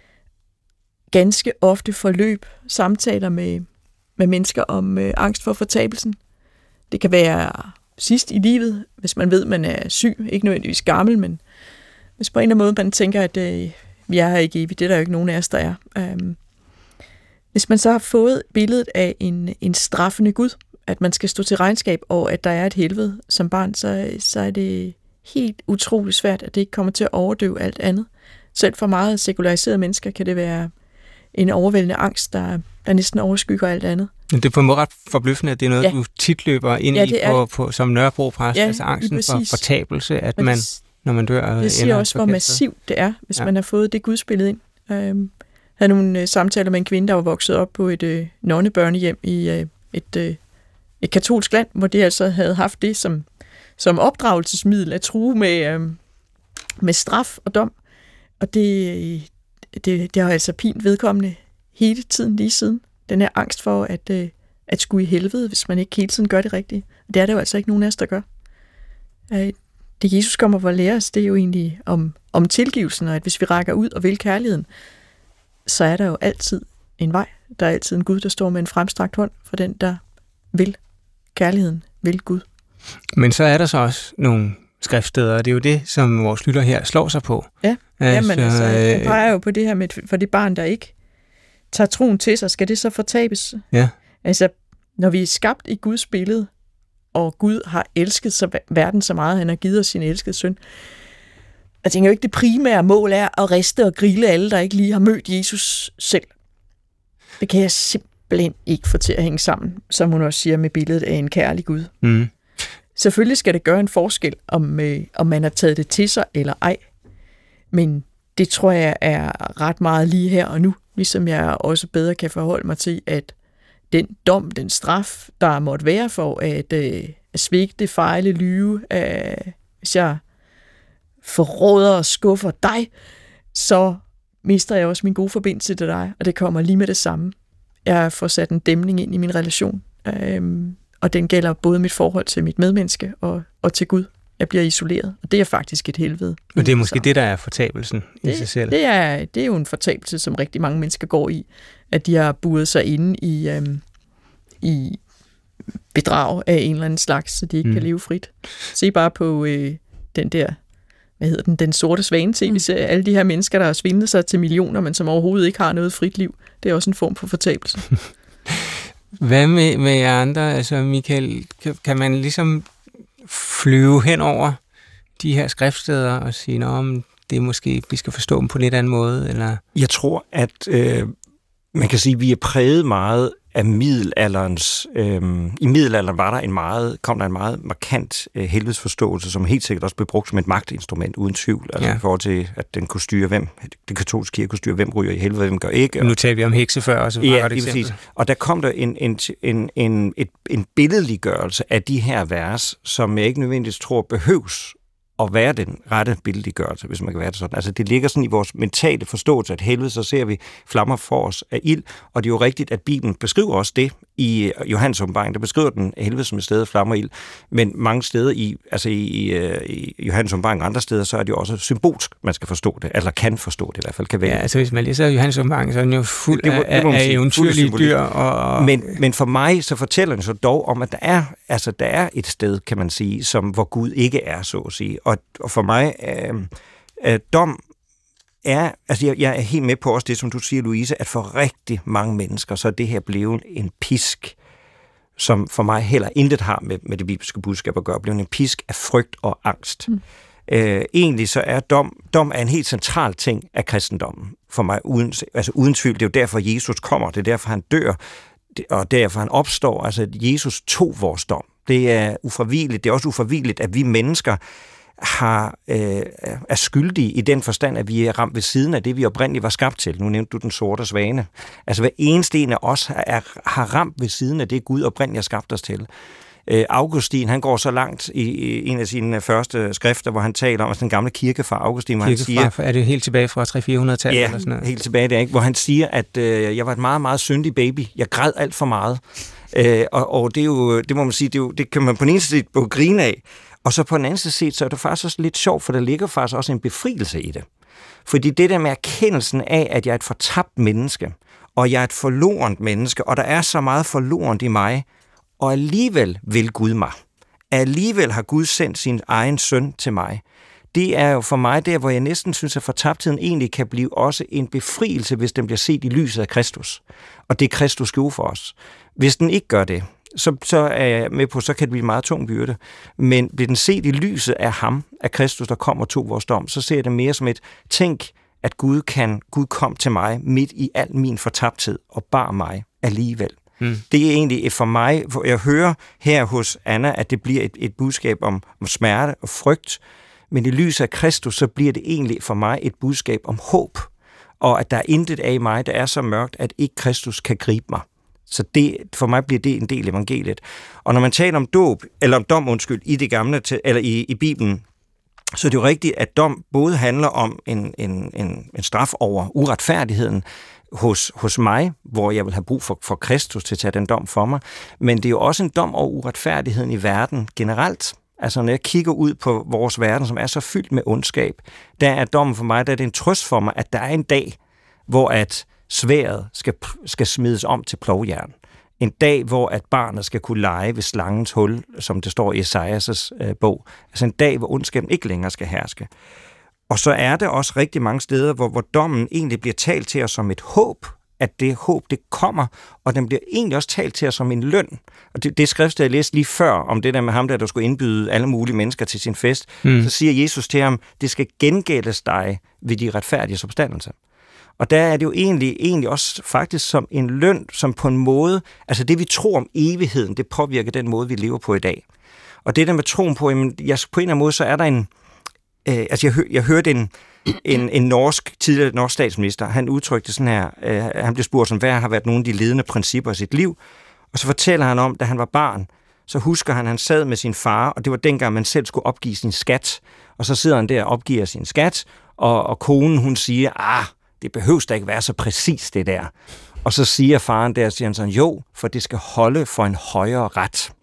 ganske ofte forløb samtaler med, med mennesker om øh, angst for fortabelsen. Det kan være sidst i livet, hvis man ved, man er syg, ikke nødvendigvis gammel, men hvis på en eller anden måde man tænker, at øh, vi er her ikke evigt, det er der jo ikke nogen af os, der er. Um, hvis man så har fået billedet af en, en straffende Gud, at man skal stå til regnskab, og at der er et helvede som barn, så, så er det helt utroligt svært, at det ikke kommer til at overdøve alt andet. Selv for meget sekulariserede mennesker kan det være en overvældende angst, der, der næsten overskygger alt andet. Det er på en måde ret forbløffende, at det er noget, ja. du tit løber ind ja, i på, på, som Nørrebro-præst, ja, altså angsten for fortabelse, at man, når man dør... Det siger også, hvor massivt det er, hvis ja. man har fået det gudsbillede ind. Øhm, jeg havde nogle øh, samtaler med en kvinde, der var vokset op på et øh, nonnebørnehjem i øh, et, øh, et katolsk land, hvor de altså havde haft det som, som opdragelsesmiddel at true med, øh, med straf og dom. Og det, det, det har altså pint vedkommende hele tiden lige siden. Den her angst for at, øh, at skulle i helvede, hvis man ikke hele tiden gør det rigtige. Det er der jo altså ikke nogen af os, der gør. Øh, det Jesus kommer for at lære os, det er jo egentlig om, om tilgivelsen, og at hvis vi rækker ud og vil kærligheden, så er der jo altid en vej. Der er altid en Gud, der står med en fremstrakt hånd for den, der vil kærligheden, vil Gud. Men så er der så også nogle skriftsteder, og det er jo det, som vores lytter her slår sig på. Ja, altså, Jamen, altså, jeg peger jo på det her med, for det barn, der ikke tager troen til sig, skal det så fortabes? Ja. Altså, når vi er skabt i Guds billede, og Gud har elsket så verden så meget, han har givet os sin elskede søn. Jeg tænker jo ikke, det primære mål er at riste og grille alle, der ikke lige har mødt Jesus selv. Det kan jeg simpelthen ikke få til at hænge sammen, som hun også siger med billedet af en kærlig Gud. Mm. Selvfølgelig skal det gøre en forskel, om, øh, om man har taget det til sig eller ej. Men det tror jeg er ret meget lige her og nu, ligesom jeg også bedre kan forholde mig til, at den dom, den straf, der måtte være for at, øh, at svigte, fejle, lyve, øh, hvis jeg forråder og skuffer dig, så mister jeg også min gode forbindelse til dig, og det kommer lige med det samme. Jeg får sat en dæmning ind i min relation, øh, og den gælder både mit forhold til mit medmenneske og, og til Gud. Jeg bliver isoleret, og det er faktisk et helvede. Og det er måske så. det, der er fortabelsen i det, sig selv. Det er, det er jo en fortabelse, som rigtig mange mennesker går i, at de har buret sig inde i, øhm, i bedrag af en eller anden slags, så de ikke mm. kan leve frit. Se bare på øh, den der, hvad hedder den, den sorte svane-tv-serie. Alle de her mennesker, der har svindlet sig til millioner, men som overhovedet ikke har noget frit liv. Det er også en form for fortabelse. Hvad med, med jer andre? Altså, Michael, kan, kan man ligesom flyve hen over de her skriftsteder og sige, om det er måske, vi skal forstå dem på en lidt anden måde? Eller? Jeg tror, at øh, man kan sige, at vi er præget meget af middelalderens... Øhm, I middelalderen var der en meget, kom der en meget markant øh, helvedesforståelse, som helt sikkert også blev brugt som et magtinstrument, uden tvivl. Altså ja. I forhold til, at den kunne styre, hvem... Den katolske kirke kunne styre, hvem ryger i helvede, hvem gør ikke. Nu taler vi om hekse før, også. Ja, det præcis. Og der kom der en, en, en, en, et, en billedliggørelse af de her vers, som jeg ikke nødvendigvis tror behøves at være den rette billedliggørelse, hvis man kan være det sådan. Altså det ligger sådan i vores mentale forståelse, at helvede, så ser vi flammer for os af ild, og det er jo rigtigt, at Bibelen beskriver også det i Johannes åbenbaring, der beskriver den helvede som et sted flammer og ild, men mange steder i, altså i, i, i Johannes åbenbaring og andre steder, så er det jo også symbolsk, man skal forstå det, eller kan forstå det i hvert fald, kan være. Ja, altså hvis man læser Johannes åbenbaring, så er den jo fuld det, det, af, af eventyrlige dyr. Og... Men, men for mig, så fortæller den så dog om, at der er, altså, der er et sted, kan man sige, som, hvor Gud ikke er, så at sige. Og, og for mig, øh, øh, dom er, altså jeg, jeg er helt med på også det, som du siger, Louise, at for rigtig mange mennesker, så er det her blevet en pisk, som for mig heller intet har med, med det bibelske budskab at gøre, blevet en pisk af frygt og angst. Mm. Øh, egentlig så er dom, dom er en helt central ting af kristendommen, for mig, uden, altså uden tvivl. Det er jo derfor, Jesus kommer, det er derfor, han dør, og derfor han opstår. Altså, Jesus tog vores dom. Det er ufravigeligt. Det er også ufravigeligt, at vi mennesker har, øh, er skyldige i den forstand, at vi er ramt ved siden af det, vi oprindeligt var skabt til. Nu nævnte du den sorte svane. Altså hver eneste en af os er, har ramt ved siden af det, Gud oprindeligt har skabt os til. Øh, Augustin, han går så langt i, i en af sine første skrifter, hvor han taler om altså den gamle kirkefar Augustin, hvor kirkefar, han siger... Er det helt tilbage fra tre hundrede til fire hundrede-tallet? Ja, eller sådan noget? Helt tilbage der, ikke? Hvor han siger, at øh, jeg var et meget, meget syndig baby. Jeg græd alt for meget. Øh, og, og det er jo, det må man sige, det, er jo, det kan man på den ene side på grine af, og så på den anden side, så er det faktisk også lidt sjovt, for der ligger faktisk også en befrielse i det. Fordi det der med erkendelsen af, at jeg er et fortabt menneske, og jeg er et forlorent menneske, og der er så meget forlorent i mig, og alligevel vil Gud mig. Alligevel har Gud sendt sin egen søn til mig. Det er jo for mig der, hvor jeg næsten synes, at fortabtheden egentlig kan blive også en befrielse, hvis den bliver set i lyset af Kristus. Og det er Kristus gjorde for os. Hvis den ikke gør det, så, så er jeg med på, så kan det blive en meget tung byrde. Men bliver den set i lyset af ham, af Kristus, der kom og tog vores dom, så ser jeg det mere som et tænk, at Gud kan, Gud kom til mig midt i al min fortabthed og bar mig alligevel. Mm. Det er egentlig for mig, hvor jeg hører her hos Anna, at det bliver et, et budskab om, om smerte og frygt, men i lyset af Kristus, så bliver det egentlig for mig et budskab om håb, og at der er intet af mig, der er så mørkt, at ikke Kristus kan gribe mig. Så det, for mig bliver det en del af evangeliet. Og når man taler om dåb, eller om dom, undskyld, i det gamle, eller i, i Bibelen, så er det jo rigtigt, at dom både handler om en, en, en, en straf over uretfærdigheden hos, hos mig, hvor jeg vil have brug for, for Kristus til at tage den dom for mig, men det er jo også en dom over uretfærdigheden i verden generelt. Altså når jeg kigger ud på vores verden, som er så fyldt med ondskab, der er dommen for mig, der er det en trøst for mig, at der er en dag, hvor at sværdet skal, skal smides om til plovjern. En dag, hvor at barnet skal kunne lege ved slangens hul, som det står i Esajas' øh, bog. Altså en dag, hvor ondskaben ikke længere skal herske. Og så er der også rigtig mange steder, hvor, hvor dommen egentlig bliver talt til os som et håb, at det håb, det kommer, og den bliver egentlig også talt til os som en løn. Og det, det skrift, jeg læste lige før, om det der med ham, der, der skulle indbyde alle mulige mennesker til sin fest, mm. så siger Jesus til ham, det skal gengældes dig ved de retfærdige substanser. Og der er det jo egentlig, egentlig også faktisk som en løn, som på en måde, altså det vi tror om evigheden, det påvirker den måde, vi lever på i dag. Og det der med troen på, jamen, jeg, på en eller anden måde, så er der en, øh, altså jeg, hør, jeg hørte en, en, en norsk, tidligere norsk statsminister, han udtrykte sådan her, øh, han blev spurgt, som, hvad har været nogle af de ledende principper i sit liv, og så fortæller han om, da han var barn, så husker han, at han sad med sin far, og det var dengang, man selv skulle opgive sin skat, og så sidder han der og opgiver sin skat, og, og konen, hun siger, ah, det behøves da ikke være så præcis det der. Og så siger faren der, siger han sådan, jo, for det skal holde for en højere ret.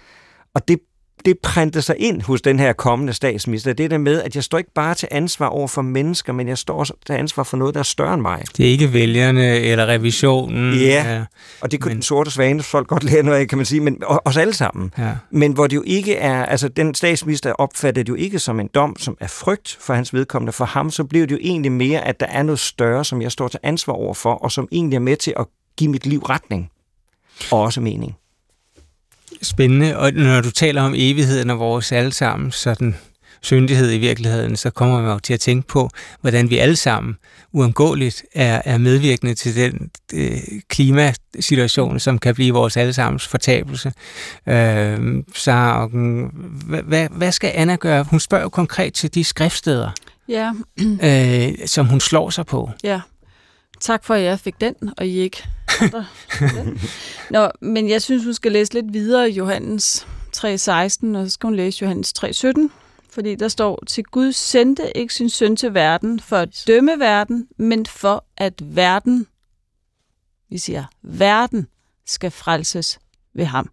Og det, det printede sig ind hos den her kommende statsminister. Det der med, at jeg står ikke bare til ansvar over for mennesker, men jeg står også til ansvar for noget, der er større end mig. Det er ikke vælgerne eller revisionen. Ja, ja. Og det kunne men... den sorte svane folk godt lære noget af, kan man sige, men os alle sammen. Ja. Men hvor det jo ikke er, altså den statsminister opfattede det jo ikke som en dom, som er frygt for hans vedkommende. For ham, så blev det jo egentlig mere, at der er noget større, som jeg står til ansvar over for, og som egentlig er med til at give mit liv retning. Og også mening. Spændende, og når du taler om evigheden og vores alle sammen sådan syndighed i virkeligheden, så kommer man jo til at tænke på, hvordan vi alle sammen uundgåeligt er, er medvirkende til den øh, klimasituation, som kan blive vores allesammens fortabelse. Øh, så hvad, hvad, hvad skal Anna gøre? Hun spørger jo konkret til de skriftsteder, ja. øh, som hun slår sig på. Ja. Tak for, at jeg fik den, og I ikke andre. Nå, men jeg synes, hun skal læse lidt videre Johannes tre seksten, og så skal hun læse Johannes tre sytten, fordi der står, til Gud sendte ikke sin søn til verden for at dømme verden, men for at verden, vi siger, verden skal frelses ved ham.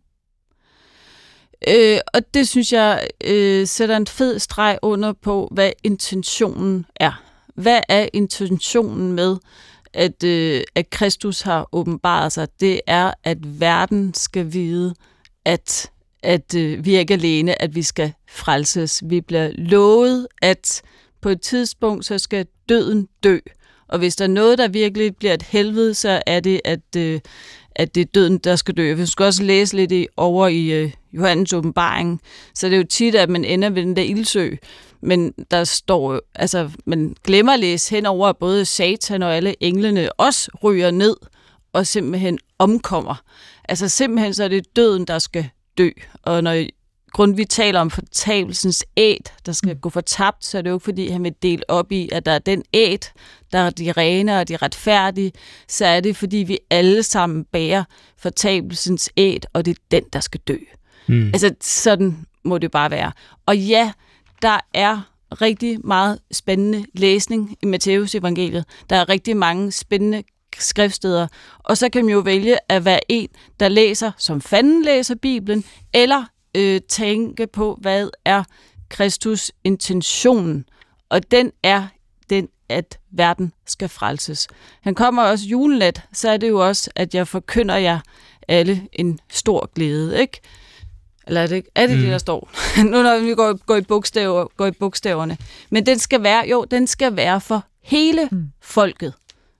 Øh, og det synes jeg øh, sætter en fed streg under på, hvad intentionen er. Hvad er intentionen med, at, øh, at Kristus har åbenbaret sig? Det er, at verden skal vide, at, at øh, vi er ikke alene, at vi skal frelses. Vi bliver lovet, at på et tidspunkt, så skal døden dø. Og hvis der er noget, der virkelig bliver et helvede, så er det, at, øh, at det er døden, der skal dø. Vi skal også læse lidt i, over i øh, Johannes åbenbaring, så det er jo tit, at man ender ved den der ildsø. Men der står, altså man glemmer at læse henover, at både Satan og alle englene også ryger ned og simpelthen omkommer. Altså simpelthen så er det døden, der skal dø. Og når grund vi taler om fortabelsens æt, der skal gå fortabt, så er det jo ikke fordi, han vil dele op i, at der er den æt, der er de rene og de retfærdige, så er det fordi, vi alle sammen bærer fortabelsens æt, og det er den, der skal dø. Mm. Altså sådan må det bare være. Og ja, der er rigtig meget spændende læsning i Matteus evangeliet. Der er rigtig mange spændende skriftsteder. Og så kan man jo vælge at være en, der læser, som fanden læser Bibelen, eller øh, tænke på, hvad er Kristus intentionen. Og den er den, at verden skal frelses. Han kommer også julenat, så er det jo også, at jeg forkynder jer alle en stor glæde, ikke? Eller er det, er det mm. det, der står? Nu når vi går, går, i bogstaver, går i bogstaverne. Men den skal være, jo, den skal være for hele mm. folket.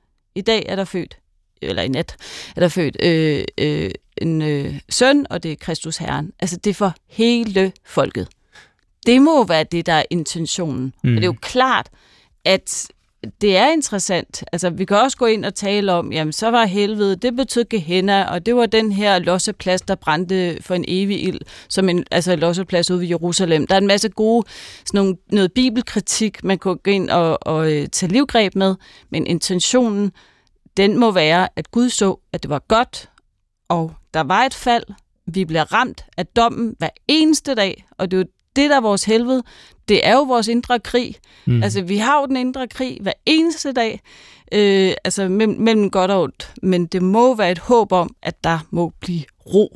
I dag er der født, eller i nat, er der født øh, øh, en øh, søn, og det er Kristus Herren. Altså, det er for hele folket. Det må være det, der er intentionen. Mm. Og det er jo klart, at det er interessant. Altså, vi kan også gå ind og tale om, jamen, så var helvede, det betød Gehenna, og det var den her losseplads, der brændte for en evig ild, som en altså losseplads ude ved Jerusalem. Der er en masse gode, sådan nogle, noget bibelkritik, man kan gå ind og, og øh, tage livgreb med, men intentionen, den må være, at Gud så, at det var godt, og der var et fald. Vi bliver ramt af dommen hver eneste dag, og det er jo det, der er vores helvede. Det er jo vores indre krig. Mm. Altså, vi har jo den indre krig hver eneste dag, øh, altså mellem, mellem godt og ondt. Men det må være et håb om, at der må blive ro.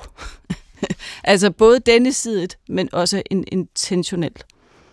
Altså, både denne side, men også en intentionelt.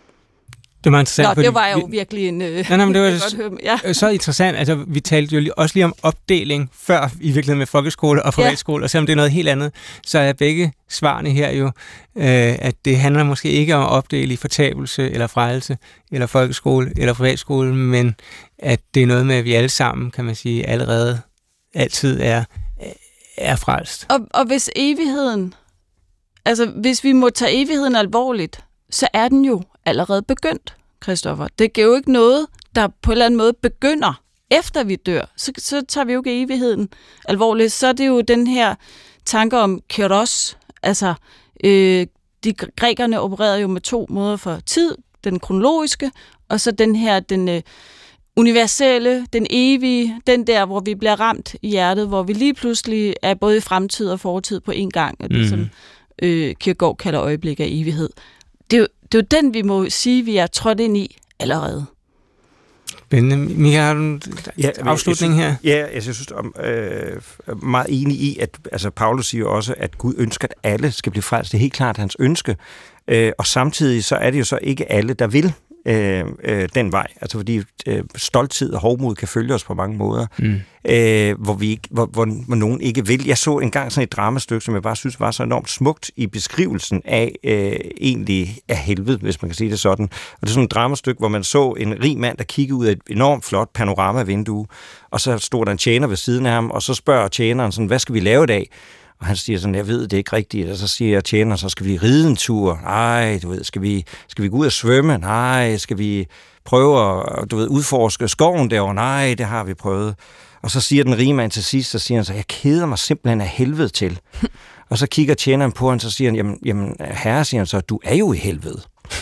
Det var interessant. Nå, det var jo vi, virkelig en... Øh, nej, nej, men det var godt høre, ja. Så interessant. Altså, vi talte jo også lige om opdeling før, i virkeligheden med folkeskole og privatskole, ja. Og selvom det er noget helt andet, så er begge svarene her jo, øh, at det handler måske ikke om at opdele i fortabelse eller frelse, eller folkeskole eller privatskole, men at det er noget med, at vi alle sammen, kan man sige, allerede altid er, er frelst. Og, og hvis evigheden, altså hvis vi må tage evigheden alvorligt, så er den jo allerede begyndt, Christoffer. Det giver jo ikke noget, der på en eller anden måde begynder, efter vi dør. Så, så tager vi jo ikke evigheden alvorligt. Så er det jo den her tanke om kairos. Altså, øh, de grækerne opererede jo med to måder for tid. Den kronologiske, og så den her, den øh, universelle, den evige, den der, hvor vi bliver ramt i hjertet, hvor vi lige pludselig er både i fremtid og fortid på en gang. Og det, mm. som øh, Kierkegaard kalder øjeblik af evighed. Det er, jo, det er jo den, vi må sige, vi er trådt ind i allerede. Spændende. Michael, har du en ja, afslutning jeg her? Synes, ja, jeg synes, jeg er øh, meget enig i, at altså, Paulus siger også, at Gud ønsker, at alle skal blive frelst. Det er helt klart hans ønske. Øh, og samtidig så er det jo så ikke alle, der vil øh, øh, den vej. Altså fordi øh, stolthed og hovmod kan følge os på mange måder, mm. øh, hvor, vi ikke, hvor, hvor, hvor nogen ikke vil. Jeg så engang sådan et dramastykke, som jeg bare synes var så enormt smukt i beskrivelsen af øh, egentlig af helvede, hvis man kan sige det sådan. Og det er sådan et dramastykke, hvor man så en rig mand, der kiggede ud af et enormt flot panoramavindue, og så stod der en tjener ved siden af ham, og så spørger tjeneren sådan, hvad skal vi lave i dag? Og han siger sådan, jeg ved det ikke rigtigt. Og så siger jeg tjener, så skal vi ride en tur. Nej, du ved, skal vi, skal vi gå ud og svømme? Nej, skal vi prøve at, du ved, udforske skoven derovre? Nej, det har vi prøvet. Og så siger den rige mand til sidst, så siger han så, jeg keder mig simpelthen af helvede til. Og så kigger tjeneren på han, så siger han, jamen, jamen herre, siger han så, du er jo i helvede.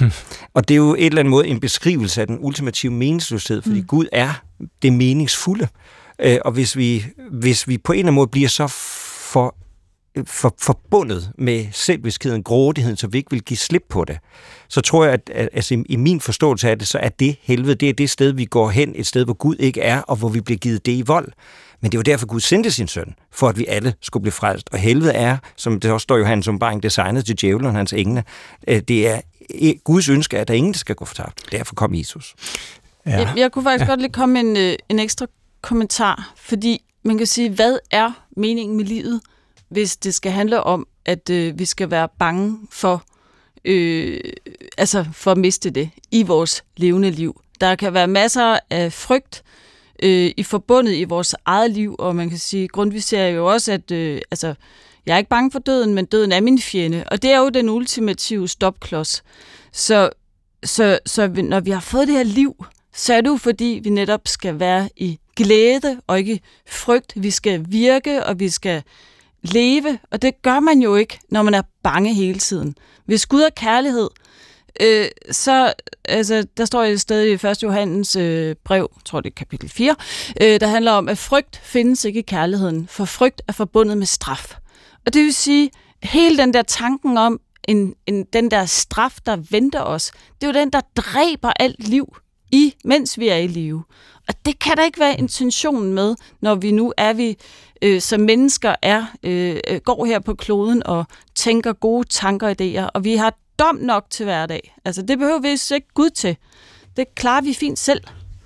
Og det er jo et eller andet måde en beskrivelse af den ultimative meningsløshed, fordi mm. Gud er det meningsfulde. Øh, og hvis vi, hvis vi på en eller anden måde bliver så for, for, forbundet med selvviskheden, grådigheden, så vi ikke vil give slip på det, så tror jeg, at, at altså, i min forståelse af det, så er det helvede, det er det sted, vi går hen, et sted, hvor Gud ikke er, og hvor vi bliver givet det i vold. Men det var derfor, Gud sendte sin søn, for at vi alle skulle blive frelst. Og helvede er, som det også står jo Johannes åbenbaring, designet til djævlen og hans engle. Det er Guds ønske, at der ingen skal gå fortabt. Derfor kom Jesus. Ja. Jeg, jeg kunne faktisk ja. godt lige komme med en, en ekstra kommentar, fordi man kan sige, hvad er meningen med livet, hvis det skal handle om, at øh, vi skal være bange for, øh, altså for at miste det i vores levende liv. Der kan være masser af frygt øh, i forbundet i vores eget liv, og man kan sige, Grundtvig siger jo også, at øh, altså, jeg er ikke bange for døden, men døden er min fjende, og det er jo den ultimative stopklods. Så, så, så når vi har fået det her liv, så er det jo fordi, vi netop skal være i glæde og ikke frygt. Vi skal virke, og vi skal leve, og det gør man jo ikke, når man er bange hele tiden. Hvis Gud er kærlighed, øh, så altså, der står et sted i første Johannes øh, brev, jeg tror det er kapitel fire, øh, der handler om, at frygt findes ikke i kærligheden, for frygt er forbundet med straf. Og det vil sige, hele den der tanken om, en, en, den der straf, der venter os, det er jo den, der dræber alt liv, i, mens vi er i live. Og det kan da ikke være intentionen med, når vi nu er vi øh, som mennesker er, øh, går her på kloden og tænker gode tanker og idéer, og vi har dom nok til hverdag. Altså det behøver vi ikke Gud til. Det klarer vi fint selv.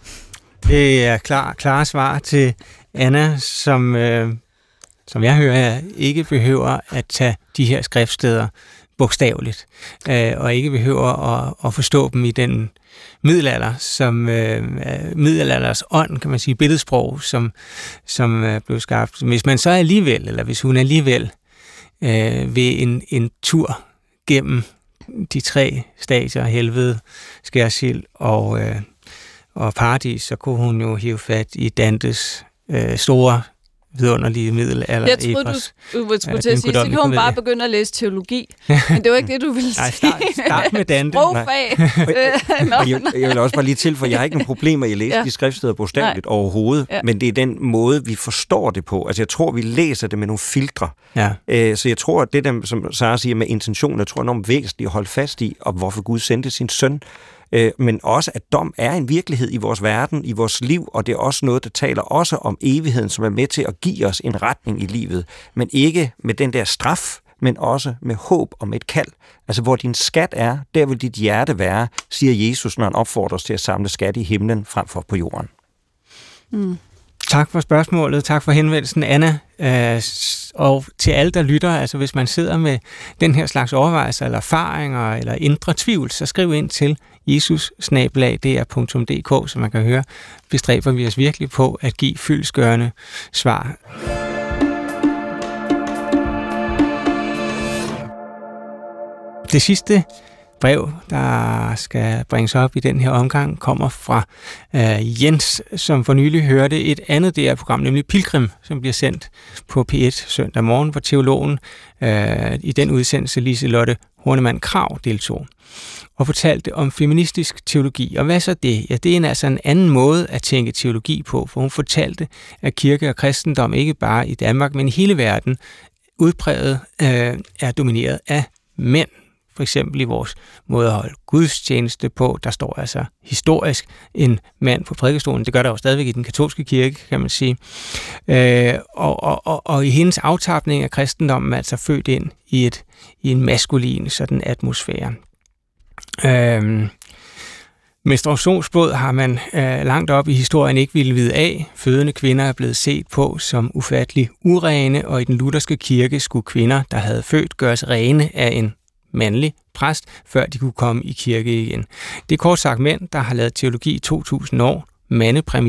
Det er klar, klare svar til Anna, som, øh, som jeg hører, ikke behøver at tage de her skriftsteder bogstaveligt, øh, og ikke behøver at, at forstå dem i den middelalder, som øh, middelalders ånd, kan man sige, billedsprog, som, som øh, blev skabt. Hvis man så alligevel, eller hvis hun alligevel øh, ved en, en tur gennem de tre stadier, helvede, skærsild og, øh, og paradis, så kunne hun jo hive fat i Dantes øh, store vidunderlige middelalder. Jeg troede, du, du ville skulle til at sige, så kan hun bare begynde at læse teologi. Men det var ikke det, du ville sige. Nej, start, start med Dante. Sprogfag. jeg, jeg vil også bare lige til, for jeg har ikke nogen problemer i at læse ja. de skriftsteder bogstaveligt overhovedet, ja. men det er den måde, vi forstår det på. Altså jeg tror, vi læser det med nogle filtre. Ja. Æ, så jeg tror, at det der, som Sara siger med intention, jeg tror er enormt væsentligt at holde fast i, og hvorfor Gud sendte sin søn, men også, at dom er en virkelighed i vores verden, i vores liv, og det er også noget, der taler også om evigheden, som er med til at give os en retning i livet, men ikke med den der straf, men også med håb og med et kald. Altså, hvor din skat er, der vil dit hjerte være, siger Jesus, når han opfordrer os til at samle skat i himlen frem for på jorden. Mm. Tak for spørgsmålet, tak for henvendelsen, Anna. Øh, og til alle, der lytter, altså hvis man sidder med den her slags overvejelser, eller erfaringer, eller indre tvivl, så skriv ind til jesus bindestreg d r punktum d k, så man kan høre, bestræber vi os virkelig på at give fyldestgørende svar. Det sidste brev, der skal bringes op i den her omgang, kommer fra øh, Jens, som for nylig hørte et andet D R-program, nemlig Pilgrim, som bliver sendt på P et søndag morgen, hvor teologen øh, i den udsendelse Liselotte Hornemann Krag deltog og fortalte om feministisk teologi. Og hvad så det? Ja, det er en, altså en anden måde at tænke teologi på, for hun fortalte, at kirke og kristendom ikke bare i Danmark, men i hele verden udpræget øh, er domineret af mænd. For eksempel i vores måde at holde gudstjeneste på, der står altså historisk en mand på prædikestolen. Det gør der jo stadigvæk i den katolske kirke, kan man sige. Øh, og, og, og, og i hendes aftapning af kristendommen er altså født ind i, et, i en maskulin sådan atmosfære. Øh, menstruationsblod har man øh, langt op i historien ikke ville vide af. Fødende kvinder er blevet set på som ufattelig urene, og i den lutherske kirke skulle kvinder, der havde født, gøres rene af en mandlig præst, før de kunne komme i kirke igen. Det er kort sagt mænd, der har lavet teologi i to tusind år, mandepræmisser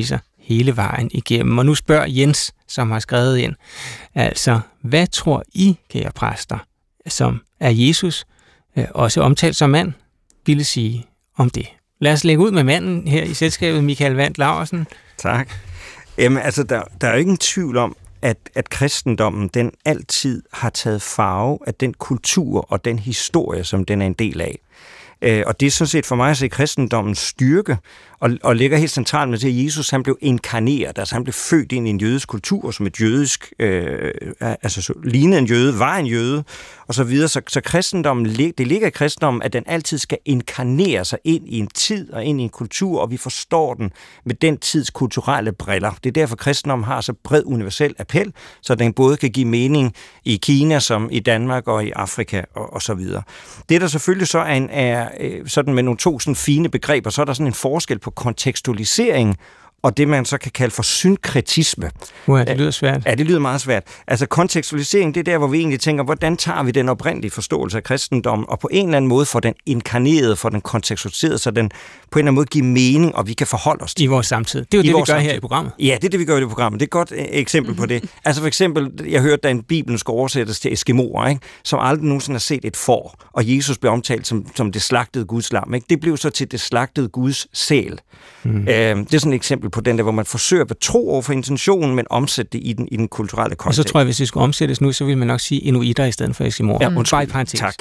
hele vejen igennem. Og nu spørger Jens, som har skrevet ind, altså, hvad tror I, kære præster, som er Jesus, øh, også omtalt som mand, ville sige om det? Lad os lægge ud med manden her i selskabet, Michael Wandt Laursen. Tak. Jamen, altså, der, der er jo ingen tvivl om, at, at kristendommen, den altid har taget farve af den kultur og den historie, som den er en del af. Øh, og det er sådan set for mig at se kristendommens styrke, og, og ligger helt centralt med til, at Jesus han blev inkarneret, altså han blev født ind i en jødisk kultur, som et jødisk, øh, altså så, lignede en jøde, var en jøde, og så videre. Så, så kristendommen, det ligger i kristendommen, at den altid skal inkarnere sig ind i en tid og ind i en kultur, og vi forstår den med den tids kulturelle briller. Det er derfor, kristendommen har så bred universel appel, så den både kan give mening i Kina, som i Danmark og i Afrika og, og så videre. Det der selvfølgelig så er, en, er sådan med nogle to sådan fine begreber, så er der sådan en forskel på kontekstualisering og det, man så kan kalde for synkretisme. Uha, det lyder svært. Ja, det lyder meget svært. Altså kontekstualisering, det er der, hvor vi egentlig tænker, hvordan tager vi den oprindelige forståelse af kristendommen, og på en eller anden måde får den inkarneret, får den kontekstualiseret, så den på en eller anden måde giver mening, og vi kan forholde os til i vores samtid. Det er jo I det, vi gør samtid. Her i programmet. Ja, det er det, vi gør i det programmet. Det er et godt eksempel på det. Altså for eksempel, jeg hørte, da en Bibelen skal oversættes til eskimoer, ikke? Som aldrig nogensinde har set et får, og Jesus blev omtalt som, som det slagtede Guds lam. Ikke? Det blev så til det slagtede Guds sæl. Mm. Øh, det er sådan et eksempel på den der, hvor man forsøger at tro over for intentionen, men omsætte det i den, i den kulturelle kontekst. Og så tror jeg, hvis det skulle omsættes nu, så vil man nok sige inuitter i stedet for eskimoer. Ja, bare i parentes. Tak.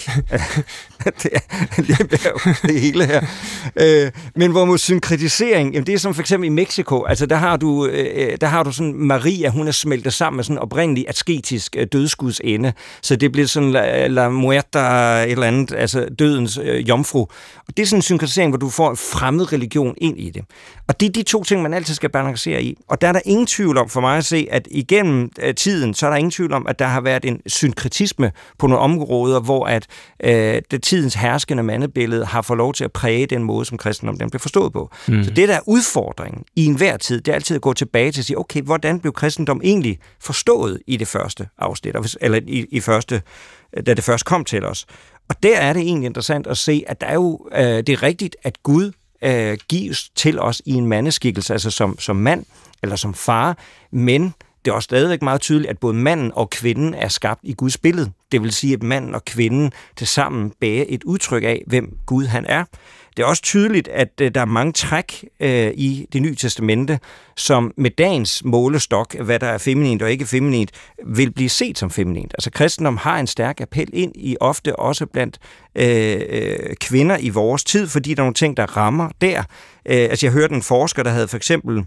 det, er, det er jo det hele her. Øh, men hvor mod synkretisering, jamen det er som for eksempel i Mexico, altså der har du, øh, der har du sådan Maria, hun er smeltet sammen med sådan en oprindelig asketisk øh, dødsgudsende, så det bliver sådan la, la muerta et eller andet, altså dødens øh, jomfru. Og det er sådan en synkretisering, hvor du får en fremmed religion ind i det. Og det er de to ting, man altid skal balancere i. Og der er der ingen tvivl om for mig at se, at igennem øh, tiden, så er der ingen tvivl om, at der har været en synkretisme på nogle områder, hvor at øh, det tidens herskende mandebillede har fået lov til at præge den måde, som kristendommen den bliver forstået på. Mm. Så det, der er udfordringen i enhver tid, det er altid at gå tilbage til at sige, okay, hvordan blev kristendom egentlig forstået i det første afsnit, eller i, i første, da det først kom til os. Og der er det egentlig interessant at se, at der er jo, øh, det er rigtigt, at Gud øh, gives til os i en mandeskikkelse, altså som, som mand eller som far, men det er også stadigvæk meget tydeligt, at både manden og kvinden er skabt i Guds billede. Det vil sige, at manden og kvinden tilsammen bærer et udtryk af, hvem Gud han er. Det er også tydeligt, at der er mange træk øh, i Det Nye Testamente, som med dagens målestok, hvad der er feminint og ikke feminint, vil blive set som feminint. Altså kristendom har en stærk appel ind i ofte også blandt øh, øh, kvinder i vores tid, fordi der er nogle ting, der rammer der. Øh, altså jeg hørte en forsker, der havde for eksempel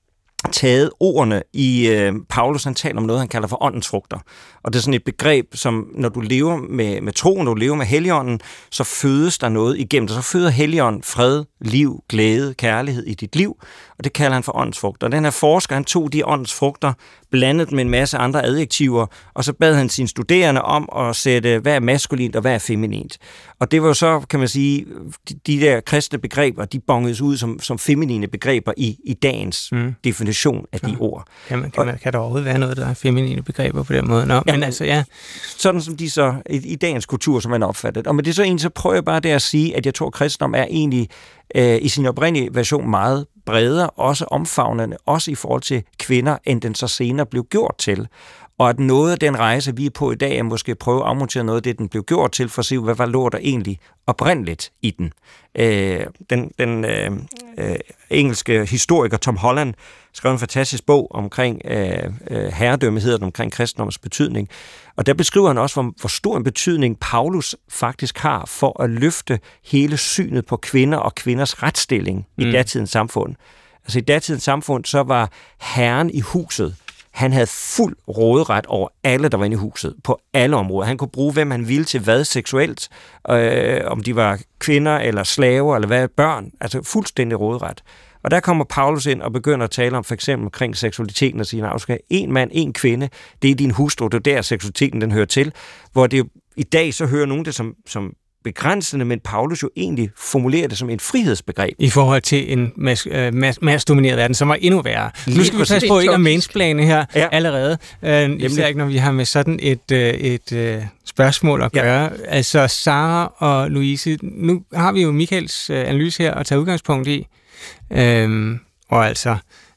taget ordene i øh, Paulus, han taler om noget, han kalder for åndens frugter. Og det er sådan et begreb, som når du lever med, med troen, når du lever med Helligånden, så fødes der noget igennem dig. Så føder Helligånden fred, liv, glæde, kærlighed i dit liv, og det kalder han for åndens frugter. Og den her forsker, han tog de åndens frugter, blandet med en masse andre adjektiver, og så bad han sine studerende om at sætte, hvad er maskulint og hvad er feminint. Og det var jo så, kan man sige, de, de der kristne begreber, de bongedes ud som, som feminine begreber i, i dagens mm. definition af de ord. Kan, man, kan, man, kan der overhovedet være noget, der er feminine begreber på den måde? Nå, ja, men altså, ja. Sådan som de så, i, i dagens kultur, som man har opfattet. Og med det så egentlig, så prøver jeg bare det at sige, at jeg tror, at kristendom er egentlig øh, i sin oprindelige version meget bredere, også omfavnende, også i forhold til kvinder, end den så senere blev gjort til. Og at noget af den rejse, vi er på i dag, er måske prøve at afmontere noget af det, den blev gjort til, for at se, hvad var lå der egentlig oprindeligt i den. Øh, den den øh, øh, engelske historiker Tom Holland skrev en fantastisk bog omkring øh, øh, herredømme, hedder den, omkring kristendommens betydning. Og der beskriver han også, hvor, hvor stor en betydning Paulus faktisk har for at løfte hele synet på kvinder og kvinders retsstilling mm. i datidens samfund. Altså i datidens samfund, så var herren i huset, han havde fuld råderet over alle, der var inde i huset, på alle områder. Han kunne bruge, hvem han ville til hvad seksuelt, øh, om de var kvinder eller slaver, eller hvad, børn, altså fuldstændig råderet. Og der kommer Paulus ind og begynder at tale om for eksempel omkring seksualiteten og sige, at en mand, en kvinde, det er din hustru, det er der seksualiteten den hører til, hvor det jo, i dag så hører nogen det som, som begrænsende, men Paulus jo egentlig formulerer det som en frihedsbegreb. I forhold til en mas- øh, mas- massdomineret verden, som var endnu værre. Lige nu skal vi passe på ikke at mansplane her ja. allerede. Øh, især ikke, når vi har med sådan et, øh, et øh, spørgsmål at gøre. Ja. Altså, Sara og Louise, nu har vi jo Michaels øh, analyse her at tage udgangspunkt i. Øh, og altså,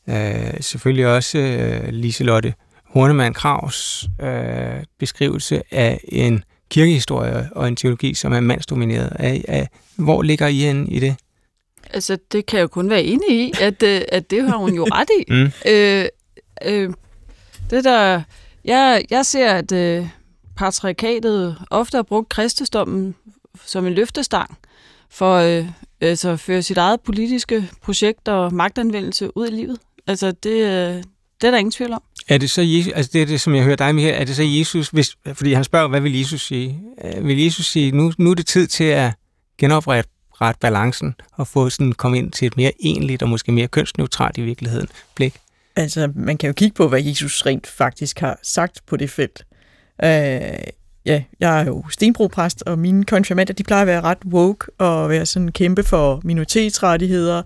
Øh, selvfølgelig også øh, Liselotte Hornemann Kravs øh, beskrivelse af en kirkehistorie og en teologi, som er mandsdomineret. Af, af, hvor ligger I henne i det? Altså, det kan jeg jo kun være enig i, at, at det har hun jo ret i. Mm. Øh, øh, det der, jeg, jeg ser, at øh, patriarkatet ofte har brugt kristendommen som en løftestang for øh, altså at føre sit eget politiske projekt og magtanvendelse ud i livet. Altså, det, øh, det er der ingen tvivl om. Er det så Jesus, altså det er det, som jeg hører dig med her, er det så Jesus, hvis, fordi han spørger, hvad vil Jesus sige? Vil Jesus sige, nu, nu er det tid til at genoprette ret balancen og få sådan komme ind til et mere enligt og måske mere kønsneutralt i virkeligheden blik? Altså, man kan jo kigge på, hvad Jesus rent faktisk har sagt på det felt. Øh, ja, jeg er jo stenbrogpræst, og mine konfirmander, de plejer at være ret woke og være sådan kæmpe for minoritetsrettigheder,